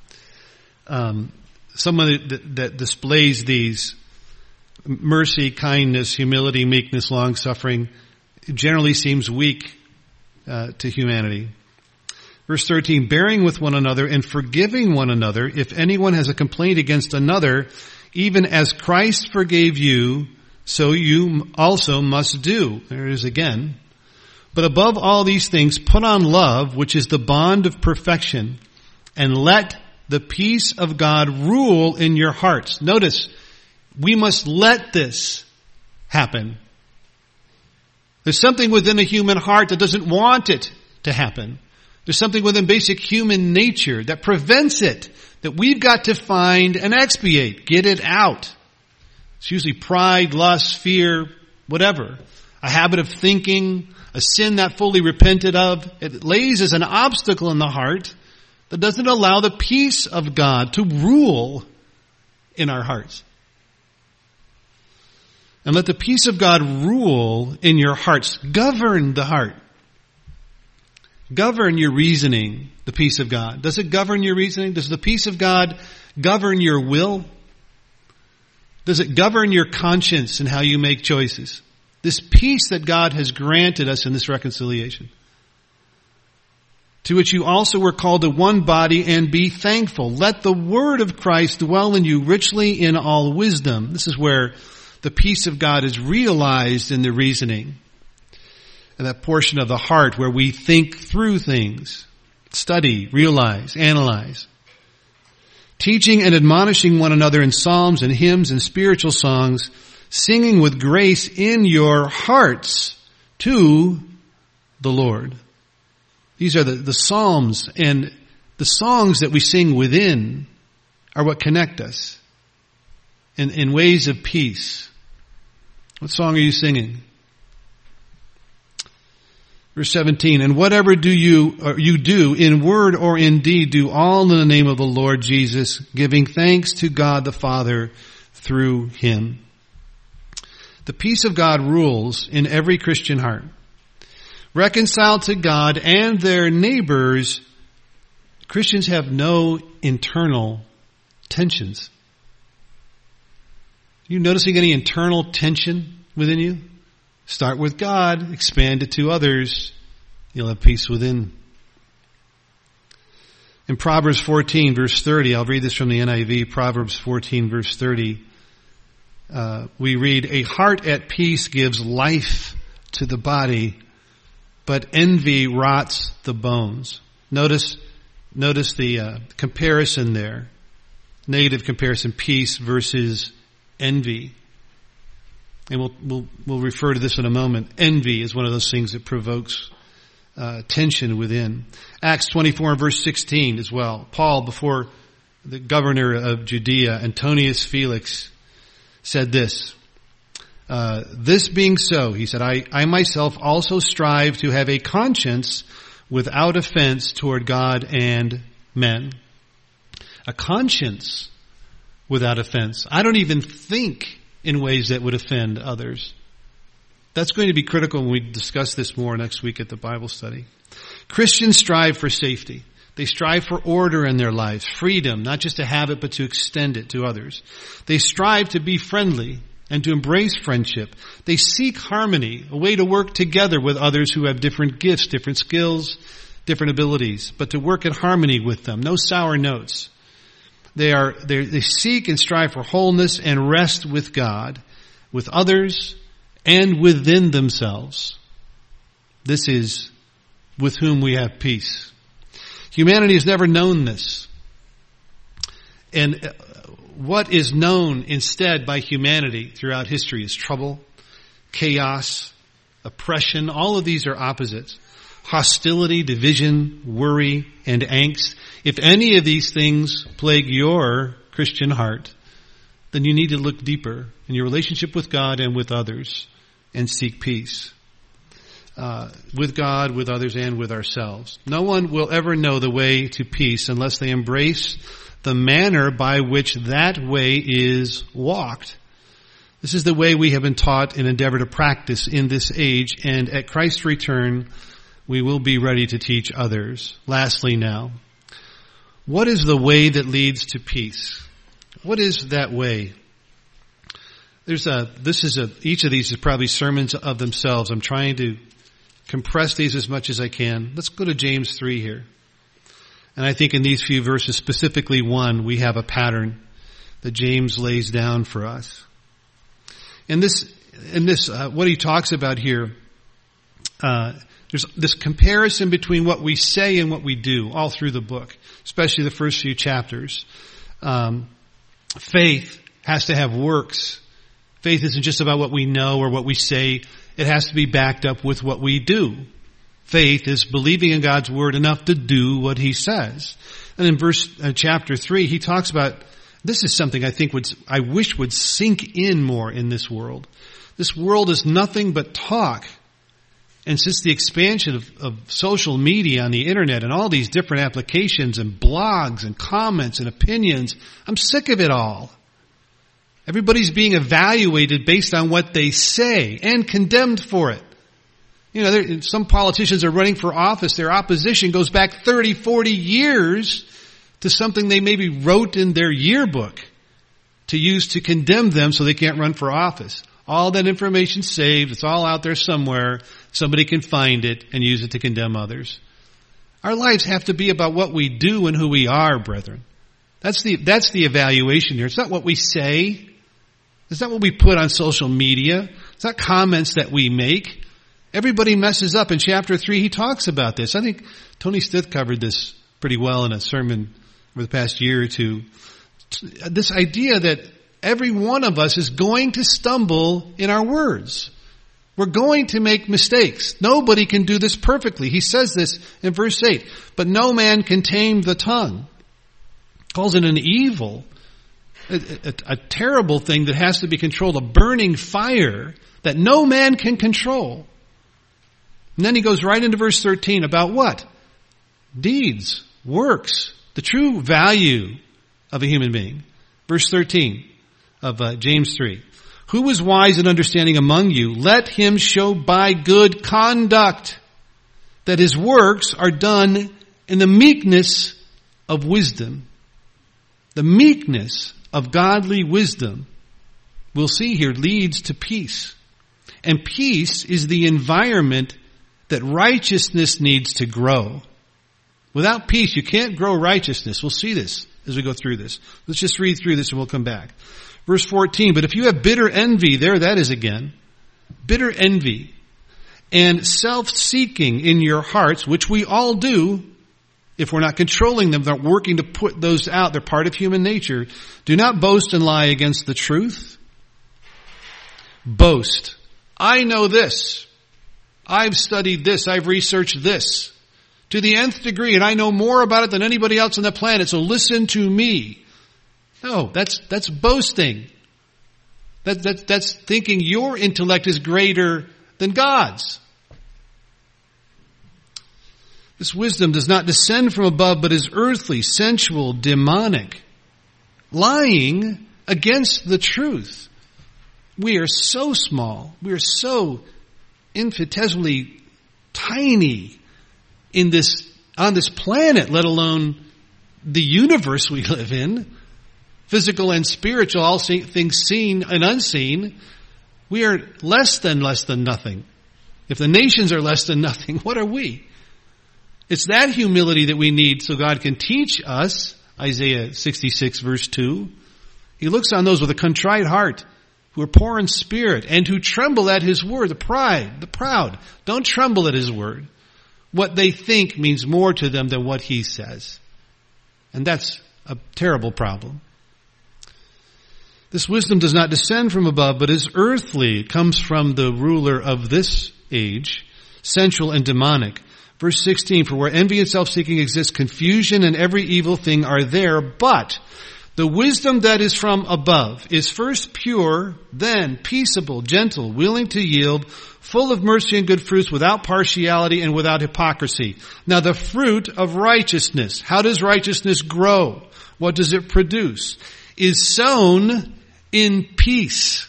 Someone that displays these mercy, kindness, humility, meekness, long-suffering generally seems weak to humanity. Verse 13, bearing with one another and forgiving one another if anyone has a complaint against another, even as Christ forgave you, so you also must do. There it is again. But above all these things, put on love, which is the bond of perfection, and let the peace of God rule in your hearts. Notice, we must let this happen. There's something within a human heart that doesn't want it to happen. There's something within basic human nature that prevents it, that we've got to find and expiate, get it out. It's usually pride, lust, fear, whatever. A habit of thinking, a sin not fully repented of. It lays as an obstacle in the heart that doesn't allow the peace of God to rule in our hearts. And let the peace of God rule in your hearts. Govern the heart. Govern your reasoning, the peace of God. Does it govern your reasoning? Does the peace of God govern your will? Does it govern your conscience and how you make choices? This peace that God has granted us in this reconciliation, to which you also were called to one body, and be thankful. Let the word of Christ dwell in you richly in all wisdom. This is where the peace of God is realized in the reasoning. And that portion of the heart where we think through things, study, realize, analyze. Teaching and admonishing one another in psalms and hymns and spiritual songs, singing with grace in your hearts to the Lord. These are the psalms, and the songs that we sing within are what connect us in ways of peace. What song are you singing? Verse 17, and whatever you do in word or in deed, do all in the name of the Lord Jesus, giving thanks to God the Father through Him. The peace of God rules in every Christian heart. Reconciled to God and their neighbors, Christians have no internal tensions. Are you noticing any internal tension within you? Start with God, expand it to others, you'll have peace within. In Proverbs 14 verse 30, I'll read this from the NIV, Proverbs 14 verse 30, we read, a heart at peace gives life to the body, but envy rots the bones. Notice the comparison there. Negative comparison, peace versus envy. And we'll refer to this in a moment. Envy is one of those things that provokes tension within. Acts 24 and verse 16 as well. Paul, before the governor of Judea, Antonius Felix, said this. This being so, he said, I myself also strive to have a conscience without offense toward God and men. A conscience without offense. I don't even think in ways that would offend others. That's going to be critical when we discuss this more next week at the Bible study. Christians strive for safety. They strive for order in their lives, freedom, not just to have it, but to extend it to others. They strive to be friendly and to embrace friendship. They seek harmony, a way to work together with others who have different gifts, different skills, different abilities, but to work in harmony with them. No sour notes. They seek and strive for wholeness and rest with God, with others, and within themselves. This is with whom we have peace. Humanity has never known this. And what is known instead by humanity throughout history is trouble, chaos, oppression. All of these are opposites. Hostility, division, worry, and angst. If any of these things plague your Christian heart, then you need to look deeper in your relationship with God and with others and seek peace. With God, with others, and with ourselves. No one will ever know the way to peace unless they embrace the manner by which that way is walked. This is the way we have been taught and endeavor to practice in this age, and at Christ's return, we will be ready to teach others. Lastly now, what is the way that leads to peace? What is that way? Each of these is probably sermons of themselves. I'm trying to compress these as much as I can. Let's go to James 3 here. And I think in these few verses, specifically 1, we have a pattern that James lays down for us. In this, what he talks about here, there's this comparison between what we say and what we do all through the book, especially the first few chapters. Faith has to have works. Faith isn't just about what we know or what we say. It has to be backed up with what we do. Faith is believing in God's word enough to do what he says. And in chapter 3, he talks about, this is something I wish would sink in more in this world. This world is nothing but talk. And since the expansion of social media on the internet and all these different applications and blogs and comments and opinions, I'm sick of it all. Everybody's being evaluated based on what they say and condemned for it. You know, some politicians are running for office. Their opposition goes back 30, 40 years to something they maybe wrote in their yearbook to use to condemn them so they can't run for office. All that information's saved. It's all out there somewhere. Somebody can find it and use it to condemn others. Our lives have to be about what we do and who we are, brethren. That's the evaluation here. It's not what we say. It's not what we put on social media. It's not comments that we make. Everybody messes up. In chapter 3, he talks about this. I think Tony Stith covered this pretty well in a sermon over the past year or two. This idea that every one of us is going to stumble in our words. We're going to make mistakes. Nobody can do this perfectly. He says this in verse 8. But no man can tame the tongue. Calls it an evil. A terrible thing that has to be controlled, a burning fire that no man can control. And then he goes right into verse 13 about what? Deeds, works, the true value of a human being. Verse 13 of James 3. Who is wise and understanding among you? Let him show by good conduct that his works are done in the meekness of wisdom. The meekness of godly wisdom, we'll see here, leads to peace. And peace is the environment that righteousness needs to grow. Without peace, you can't grow righteousness. We'll see this as we go through this. Let's just read through this and we'll come back. Verse 14, but if you have bitter envy, there that is again, bitter envy, and self-seeking in your hearts, which we all do, if we're not controlling them, not working to put those out, they're part of human nature. Do not boast and lie against the truth. Boast. I know this. I've studied this. I've researched this to the nth degree, and I know more about it than anybody else on the planet, so listen to me. No, that's boasting. That's thinking your intellect is greater than God's. This wisdom does not descend from above, but is earthly, sensual, demonic, lying against the truth. We are so small. We are so infinitesimally tiny on this planet, let alone the universe we live in, physical and spiritual, all things seen and unseen, we are less than nothing. If the nations are less than nothing, what are we? It's that humility that we need so God can teach us, Isaiah 66 verse 2. He looks on those with a contrite heart, who are poor in spirit, and who tremble at His word. The proud. Don't tremble at His word. What they think means more to them than what He says. And that's a terrible problem. This wisdom does not descend from above, but is earthly. It comes from the ruler of this age, sensual and demonic. Verse 16, for where envy and self-seeking exist, confusion and every evil thing are there, but the wisdom that is from above is first pure, then peaceable, gentle, willing to yield, full of mercy and good fruits, without partiality and without hypocrisy. Now the fruit of righteousness, how does righteousness grow? What does it produce? Is sown in peace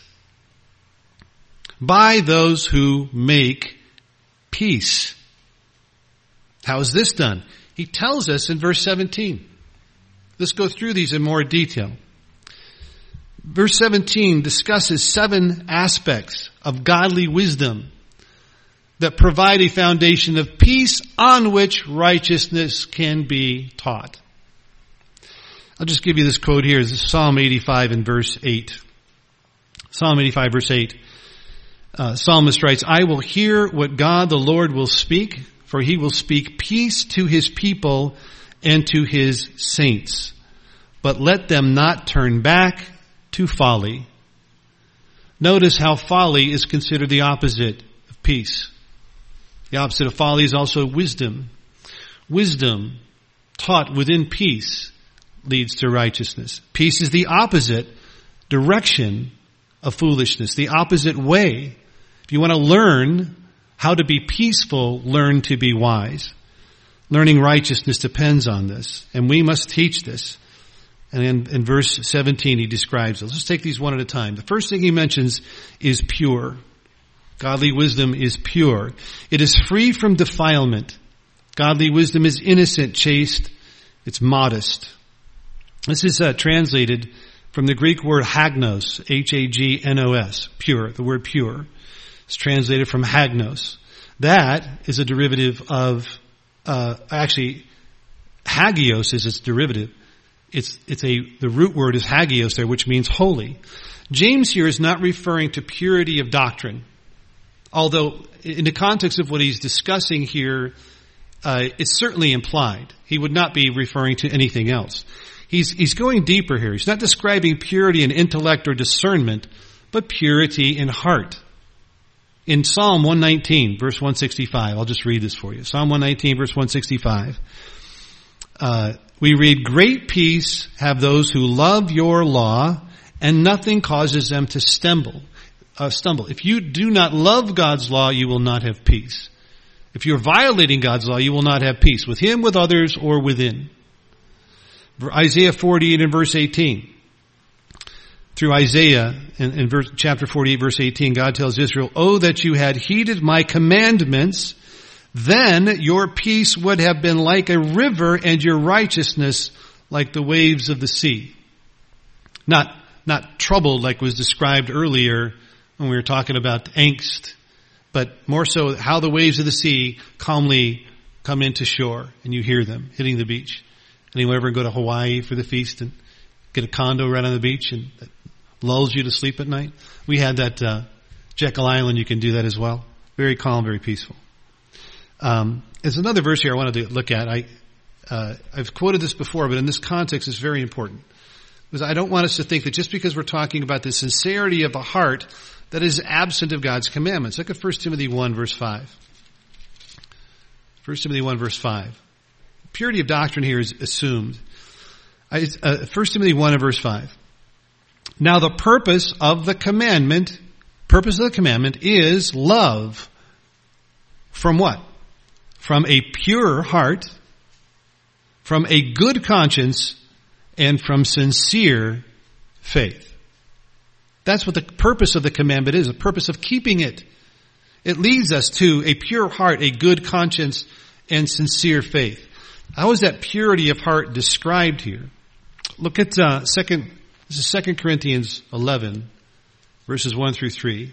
by those who make peace. How is this done? He tells us in verse 17. Let's go through these in more detail. Verse 17 discusses 7 aspects of godly wisdom that provide a foundation of peace on which righteousness can be taught. I'll just give you this quote here. This is Psalm 85 in verse 8. Psalm 85 verse 8. Psalmist writes, I will hear what God the Lord will speak, for He will speak peace to His people and to His saints. But let them not turn back to folly. Notice how folly is considered the opposite of peace. The opposite of folly is also wisdom. Wisdom taught within peace leads to righteousness. Peace is the opposite direction of foolishness, the opposite way. If you want to learn how to be peaceful, learn to be wise. Learning righteousness depends on this, and we must teach this. And in verse 17 he describes it. Let's take these one at a time. The first thing he mentions is pure. Godly wisdom is pure. It is free from defilement. Godly wisdom is innocent, chaste, it's modest. This is translated from the Greek word hagnos, Hagnos, pure, the word pure. It's translated from hagnos. That is a derivative of, hagios is its derivative. The root word is hagios there, which means holy. James here is not referring to purity of doctrine. Although, in the context of what he's discussing here, it's certainly implied. He would not be referring to anything else. He's going deeper here. He's not describing purity in intellect or discernment, but purity in heart. In Psalm 119, verse 165, I'll just read this for you. Psalm 119, verse 165. We read, great peace have those who love your law, and nothing causes them to stumble. If you do not love God's law, you will not have peace. If you're violating God's law, you will not have peace with Him, with others, or within. Isaiah 48 and verse 18. Through Isaiah, in chapter 48, verse 18, God tells Israel, oh, that you had heeded my commandments, then your peace would have been like a river and your righteousness like the waves of the sea. Not troubled like was described earlier when we were talking about angst, but more so how the waves of the sea calmly come into shore and you hear them hitting the beach. Anyone ever go to Hawaii for the feast and get a condo right on the beach and that lulls you to sleep at night? We had that Jekyll Island. You can do that as well. Very calm, very peaceful. There's another verse here I wanted to look at. I've quoted this before, but in this context it's very important. Because I don't want us to think that just because we're talking about the sincerity of a heart that is absent of God's commandments. Look at 1 Timothy 1 verse 5. 1 Timothy 1 verse 5. Purity of doctrine here is assumed. 1 Timothy 1 and verse 5. Now the purpose of the commandment is love. From what? From a pure heart, from a good conscience, and from sincere faith. That's what the purpose of the commandment is, the purpose of keeping it. It leads us to a pure heart, a good conscience, and sincere faith. How is that purity of heart described here? Look at 2 Corinthians 11, verses 1 through 3.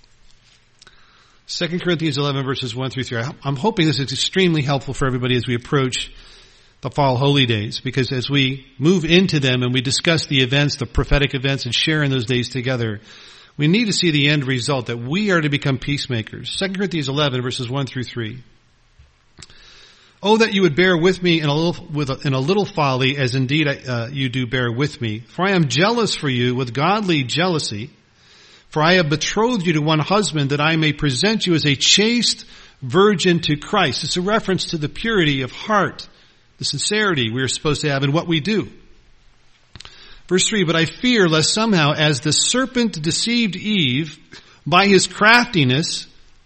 2 Corinthians 11, verses 1 through 3. I'm hoping this is extremely helpful for everybody as we approach the fall holy days, because as we move into them and we discuss the events, the prophetic events, and share in those days together, we need to see the end result, that we are to become peacemakers. 2 Corinthians 11, verses 1 through 3. Oh, that you would bear with me in a little folly, as indeed you do bear with me. For I am jealous for you with godly jealousy. For I have betrothed you to one husband, that I may present you as a chaste virgin to Christ. It's a reference to the purity of heart, the sincerity we are supposed to have in what we do. Verse 3, but I fear lest somehow, as the serpent deceived Eve by his craftiness,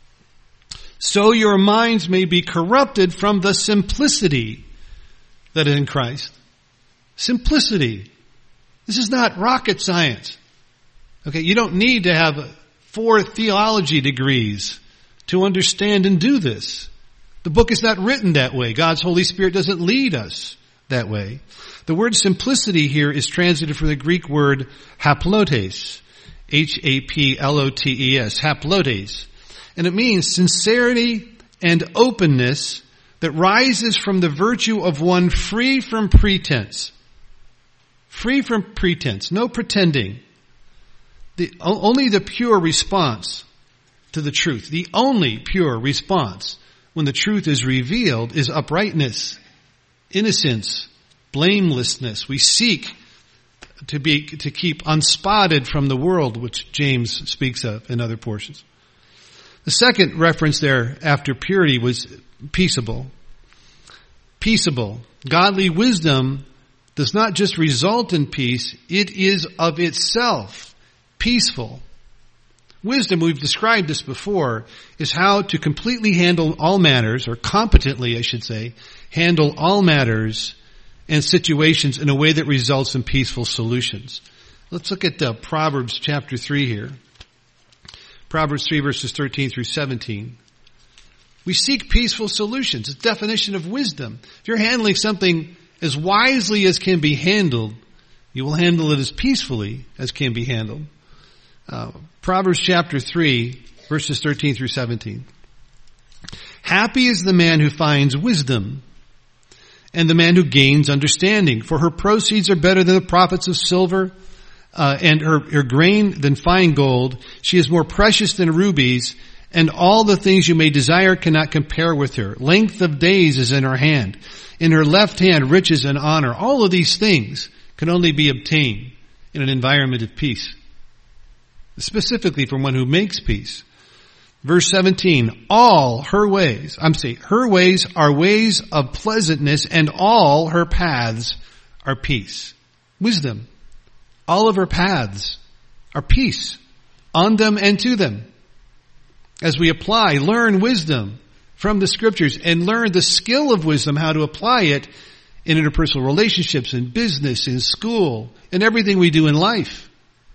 so your minds may be corrupted from the simplicity that is in Christ. Simplicity. This is not rocket science. Okay, you don't need to have 4 theology degrees to understand and do this. The book is not written that way. God's Holy Spirit doesn't lead us that way. The word simplicity here is translated from the Greek word haplotes. Haplotes. Haplotes. And it means sincerity and openness that rises from the virtue of one free from pretense. Free from pretense. No pretending. Only the pure response to the truth. The only pure response when the truth is revealed is uprightness, innocence, blamelessness. We seek to keep unspotted from the world, which James speaks of in other portions. The second reference there after purity was peaceable. Peaceable. Godly wisdom does not just result in peace, it is of itself peaceful. Wisdom, we've described this before, is how to completely handle all matters, or competently, I should say, handle all matters and situations in a way that results in peaceful solutions. Let's look at Proverbs chapter 3 here. Proverbs 3 verses 13 through 17. We seek peaceful solutions. It's a definition of wisdom. If you're handling something as wisely as can be handled, you will handle it as peacefully as can be handled. Proverbs chapter 3 verses 13 through 17. Happy is the man who finds wisdom, and the man who gains understanding, for her proceeds are better than the profits of silver, and her grain than fine gold. She is more precious than rubies, and all the things you may desire cannot compare with her. Length of days is in her hand. In her left hand, riches and honor. All of these things can only be obtained in an environment of peace, specifically from one who makes peace. Verse 17, all her ways, her ways are ways of pleasantness, and all her paths are peace. Wisdom. All of her paths are peace, on them and to them. As we learn wisdom from the scriptures and learn the skill of wisdom, how to apply it in interpersonal relationships, in business, in school, in everything we do in life,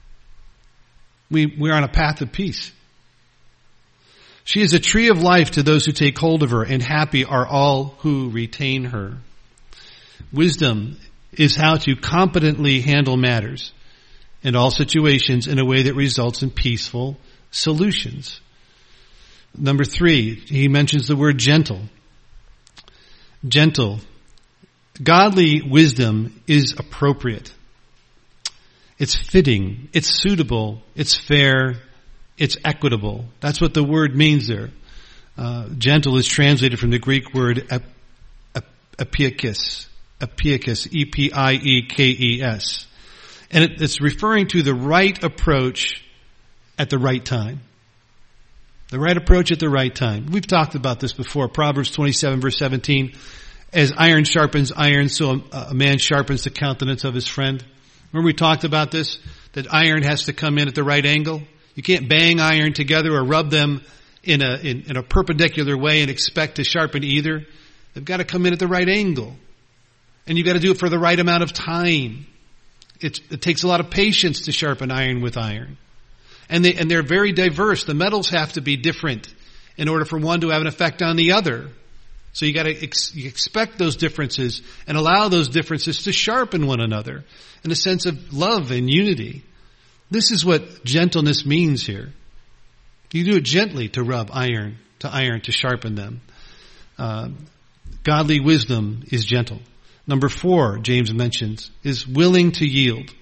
we're on a path of peace. She is a tree of life to those who take hold of her, and happy are all who retain her. Wisdom is how to competently handle matters in all situations in a way that results in peaceful solutions. Number 3, he mentions the word gentle. Gentle. Godly wisdom is appropriate. It's fitting. It's suitable. It's fair. It's equitable. That's what the word means there. Gentle is translated from the Greek word epiekes. Epiekes. E-P-I-E-K-E-S. And it's referring to the right approach at the right time. The right approach at the right time. We've talked about this before. Proverbs 27 verse 17. As iron sharpens iron, so a man sharpens the countenance of his friend. Remember we talked about this? That iron has to come in at the right angle. You can't bang iron together or rub them in a perpendicular way and expect to sharpen either. They've got to come in at the right angle. And you've got to do it for the right amount of time. It takes a lot of patience to sharpen iron with iron. And they're very diverse. The metals have to be different in order for one to have an effect on the other. So you got to expect those differences and allow those differences to sharpen one another in a sense of love and unity. This is what gentleness means here. You do it gently to rub iron, to sharpen them. Godly wisdom is gentle. Number 4, James mentions, is willing to yield.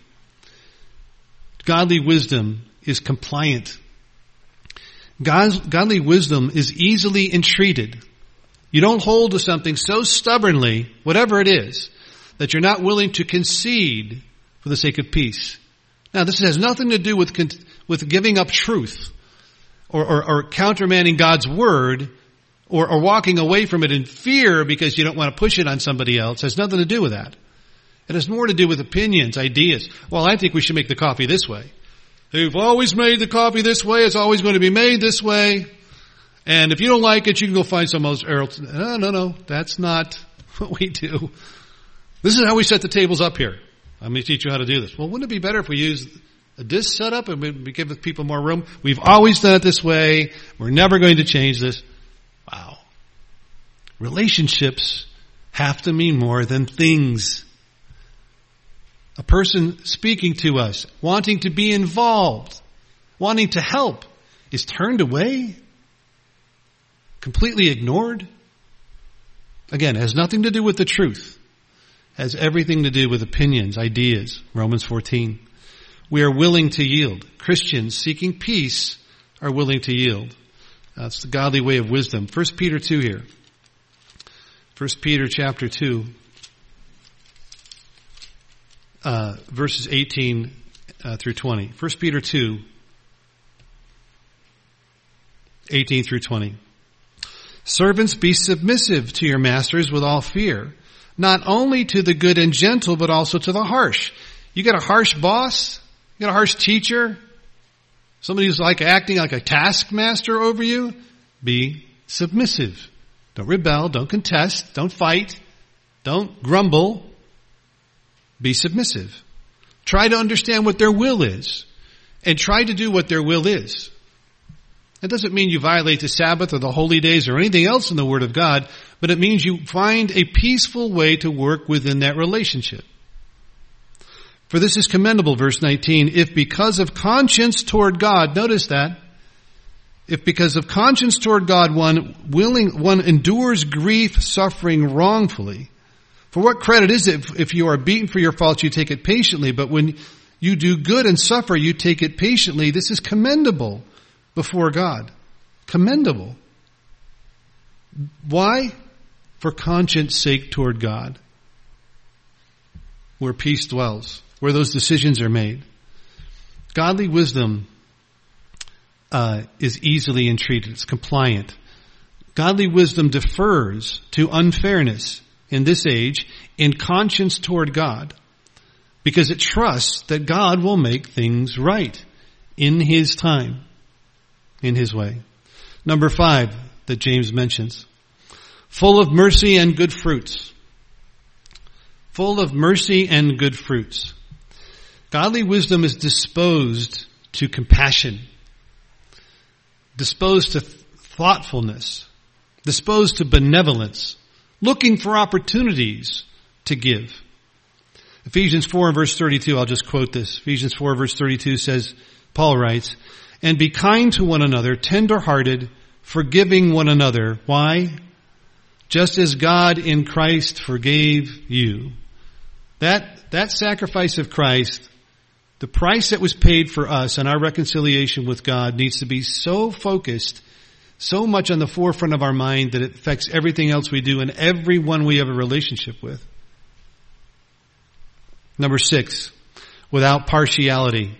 Godly wisdom is compliant. Godly wisdom is easily entreated. You don't hold to something so stubbornly, whatever it is, that you're not willing to concede for the sake of peace. Now, this has nothing to do with giving up truth or countermanding God's word or walking away from it in fear because you don't want to push it on somebody else. It has nothing to do with that. It has more to do with opinions, ideas. Well, I think we should make the coffee this way. We've always made the coffee this way. It's always going to be made this way. And if you don't like it, you can go find some else. No. That's not what we do. This is how we set the tables up here. I'm going to teach you how to do this. Well, wouldn't it be better if we used this setup and we give the people more room? We've always done it this way. We're never going to change this. Wow. Relationships have to mean more than things. A person speaking to us, wanting to be involved, wanting to help, is turned away, completely ignored. Again, it has nothing to do with the truth. It has everything to do with opinions, ideas. Romans 14. We are willing to yield. Christians seeking peace are willing to yield. That's the godly way of wisdom. 1 Peter 2 here. 1 Peter chapter 2. Verses 18 through 20. 1 Peter 2, 18 through 20. Servants, be submissive to your masters with all fear, not only to the good and gentle, but also to the harsh. You got a harsh boss? You got a harsh teacher? Somebody who's acting like a taskmaster over you? Be submissive. Don't rebel. Don't contest. Don't fight. Don't grumble. Be submissive. Try to understand what their will is and try to do what their will is. That doesn't mean you violate the Sabbath or the holy days or anything else in the Word of God, but it means you find a peaceful way to work within that relationship. For this is commendable, verse 19, if because of conscience toward God, notice that, if because of conscience toward God one endures grief, suffering wrongfully. For what credit is it if you are beaten for your faults, you take it patiently, but when you do good and suffer, you take it patiently. This is commendable before God. Commendable. Why? For conscience sake toward God, where peace dwells, where those decisions are made. Godly wisdom is easily entreated. It's compliant. Godly wisdom defers to unfairness in this age in conscience toward God, because it trusts that God will make things right in His time, in His way. Number 5 that James mentions, full of mercy and good fruits. Full of mercy and good fruits. Godly wisdom is disposed to compassion, disposed to thoughtfulness, disposed to benevolence, looking for opportunities to give. Ephesians 4 and verse 32, I'll just quote this. Ephesians 4 verse 32 says, Paul writes, and be kind to one another, tender-hearted, forgiving one another. Why? Just as God in Christ forgave you. That sacrifice of Christ, the price that was paid for us and our reconciliation with God, needs to be so focused, so much on the forefront of our mind that it affects everything else we do and everyone we have a relationship with. Number 6, without partiality.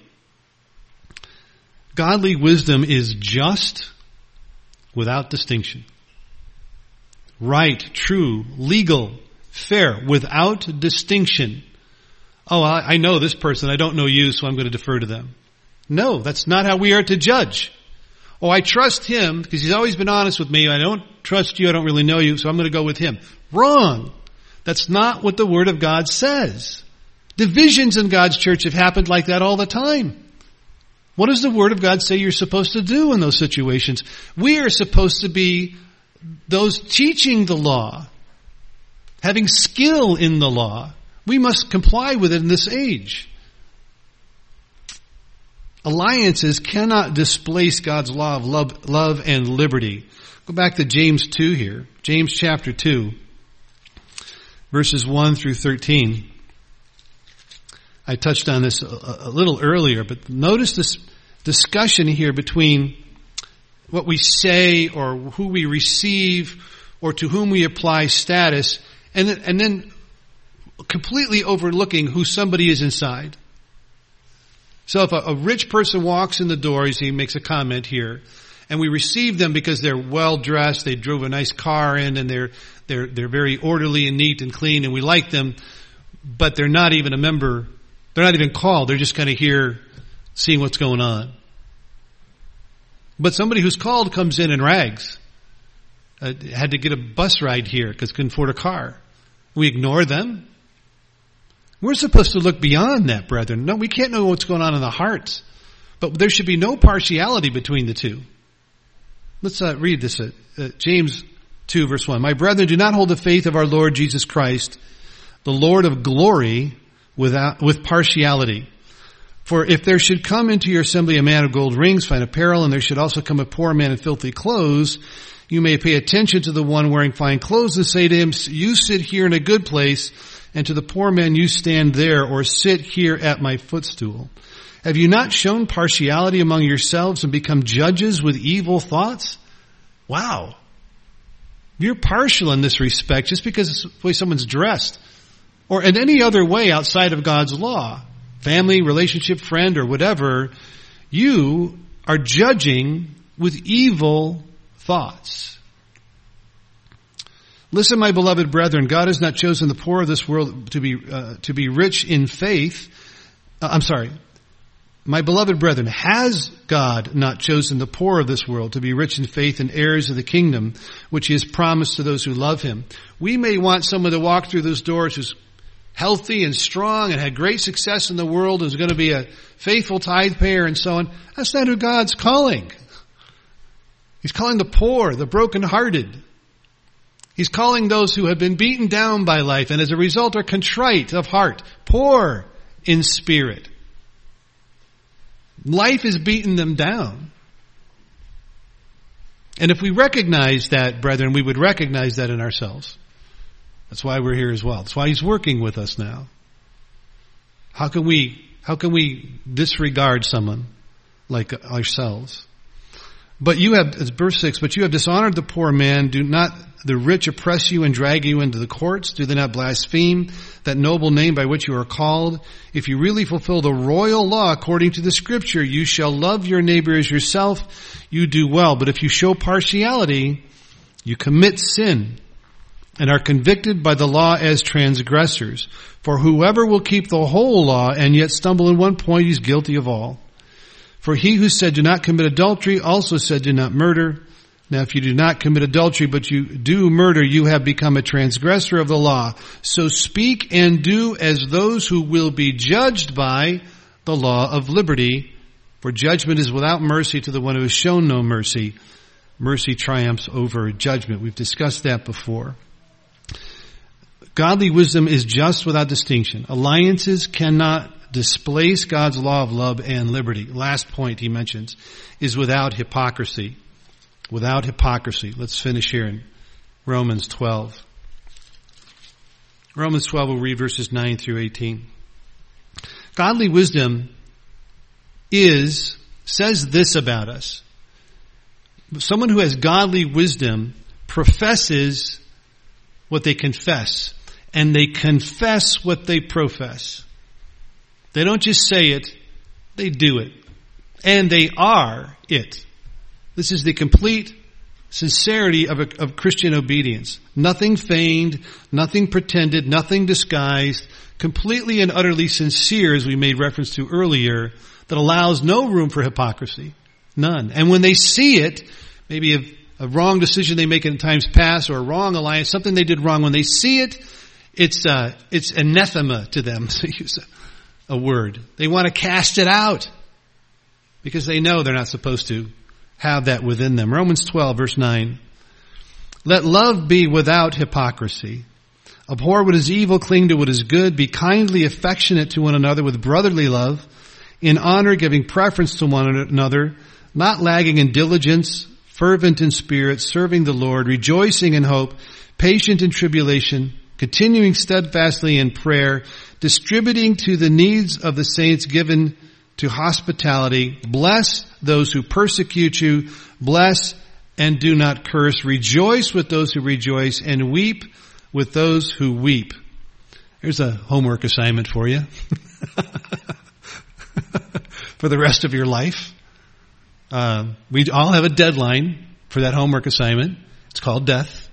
Godly wisdom is just without distinction. Right, true, legal, fair, without distinction. Oh, I know this person, I don't know you, so I'm going to defer to them. No, that's not how we are to judge. Oh, I trust him because he's always been honest with me. I don't trust you. I don't really know you, so I'm going to go with him. Wrong. That's not what the Word of God says. Divisions in God's church have happened like that all the time. What does the Word of God say you're supposed to do in those situations? We are supposed to be those teaching the law, having skill in the law, we must comply with it in this age. Alliances cannot displace God's law of love and liberty. Go back to James 2 here. James chapter 2, verses 1 through 13. I touched on this a little earlier, but notice this discussion here between what we say or who we receive or to whom we apply status, and then completely overlooking who somebody is inside. So if a rich person walks in the door, he makes a comment here, and we receive them because they're well dressed, they drove a nice car in, and they're very orderly and neat and clean, and we like them, but they're not even a member. They're not even called. They're just kind of here seeing what's going on. But somebody who's called comes in rags. Had to get a bus ride here because couldn't afford a car. We ignore them. We're supposed to look beyond that, brethren. No, we can't know what's going on in the hearts. But there should be no partiality between the two. Let's read this. James 2 verse 1. My brethren, do not hold the faith of our Lord Jesus Christ, the Lord of glory, with partiality. For if there should come into your assembly a man of gold rings, fine apparel, and there should also come a poor man in filthy clothes, you may pay attention to the one wearing fine clothes and say to him, you sit here in a good place, and to the poor man, you stand there, or sit here at my footstool. Have you not shown partiality among yourselves and become judges with evil thoughts? Wow. You're partial in this respect just because it's the way someone's dressed, or in any other way outside of God's law. Family, relationship, friend, or whatever, you are judging with evil thoughts. Listen, my beloved brethren, God has not chosen the poor of this world to be rich in faith. My beloved brethren, has God not chosen the poor of this world to be rich in faith and heirs of the kingdom, which he has promised to those who love him? We may want someone to walk through those doors who's healthy and strong and had great success in the world, is going to be a faithful tithe payer and so on. That's not who God's calling. He's calling the poor, the brokenhearted. He's calling those who have been beaten down by life and as a result are contrite of heart, poor in spirit. Life has beaten them down. And if we recognize that, brethren, we would recognize that in ourselves. That's why we're here as well. That's why he's working with us now. How can we disregard someone like ourselves? But you have, as verse 6, but you have dishonored the poor man. Do not the rich oppress you and drag you into the courts? Do they not blaspheme that noble name by which you are called? If you really fulfill the royal law according to the scripture, you shall love your neighbor as yourself, you do well. But if you show partiality, you commit sin and are convicted by the law as transgressors. For whoever will keep the whole law and yet stumble in one point, he's guilty of all. For he who said, do not commit adultery, also said, do not murder. Now if you do not commit adultery, but you do murder, you have become a transgressor of the law. So speak and do as those who will be judged by the law of liberty. For judgment is without mercy to the one who has shown no mercy. Mercy triumphs over judgment. We've discussed that before. Godly wisdom is just without distinction. Alliances cannot displace God's law of love and liberty. Last point he mentions is without hypocrisy. Without hypocrisy. Let's finish here in Romans 12. Romans 12, we'll read verses 9 through 18. Godly wisdom says this about us. Someone who has godly wisdom professes what they confess, and they confess what they profess. They don't just say it, they do it. And they are it. This is the complete sincerity of Christian obedience. Nothing feigned, nothing pretended, nothing disguised, completely and utterly sincere, as we made reference to earlier, that allows no room for hypocrisy. None. And when they see it, maybe a wrong decision they make in times past or a wrong alliance, something they did wrong, when they see it, it's anathema to them, to use a word. They want to cast it out because they know they're not supposed to have that within them. Romans 12, verse 9. Let love be without hypocrisy. Abhor what is evil, cling to what is good. Be kindly affectionate to one another with brotherly love, in honor giving preference to one another, not lagging in diligence, fervent in spirit, serving the Lord, rejoicing in hope, patient in tribulation, continuing steadfastly in prayer, distributing to the needs of the saints, given to hospitality. Bless those who persecute you. Bless and do not curse. Rejoice with those who rejoice, and weep with those who weep. Here's a homework assignment for you for the rest of your life. We all have a deadline for that homework assignment. It's called death.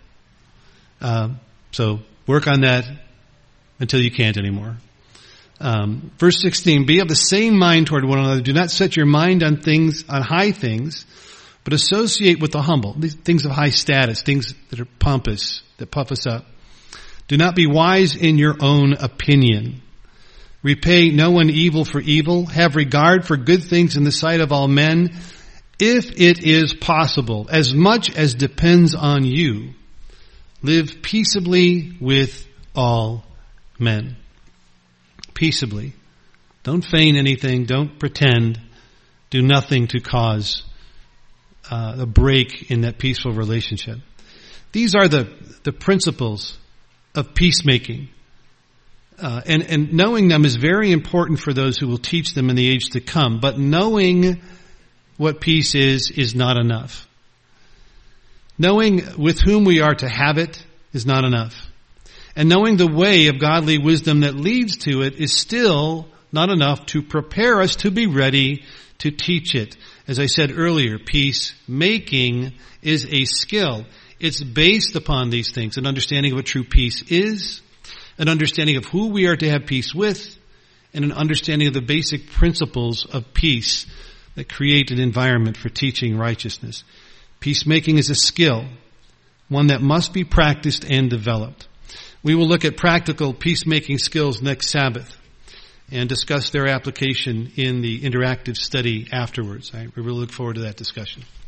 So work on that until you can't anymore. Verse 16, be of the same mind toward one another. Do not set your mind on high things, but associate with the humble. These things of high status, things that are pompous, that puff us up. Do not be wise in your own opinion. Repay no one evil for evil. Have regard for good things in the sight of all men. If it is possible, as much as depends on you, live peaceably with all men. Peaceably. Don't feign anything. Don't pretend. Do nothing to cause a break in that peaceful relationship. These are the principles of peacemaking. And knowing them is very important for those who will teach them in the age to come. But knowing what peace is not enough. Knowing with whom we are to have it is not enough. And knowing the way of godly wisdom that leads to it is still not enough to prepare us to be ready to teach it. As I said earlier, peacemaking is a skill. It's based upon these things, an understanding of what true peace is, an understanding of who we are to have peace with, and an understanding of the basic principles of peace that create an environment for teaching righteousness. Peacemaking is a skill, one that must be practiced and developed. We will look at practical peacemaking skills next Sabbath and discuss their application in the interactive study afterwards. We really look forward to that discussion.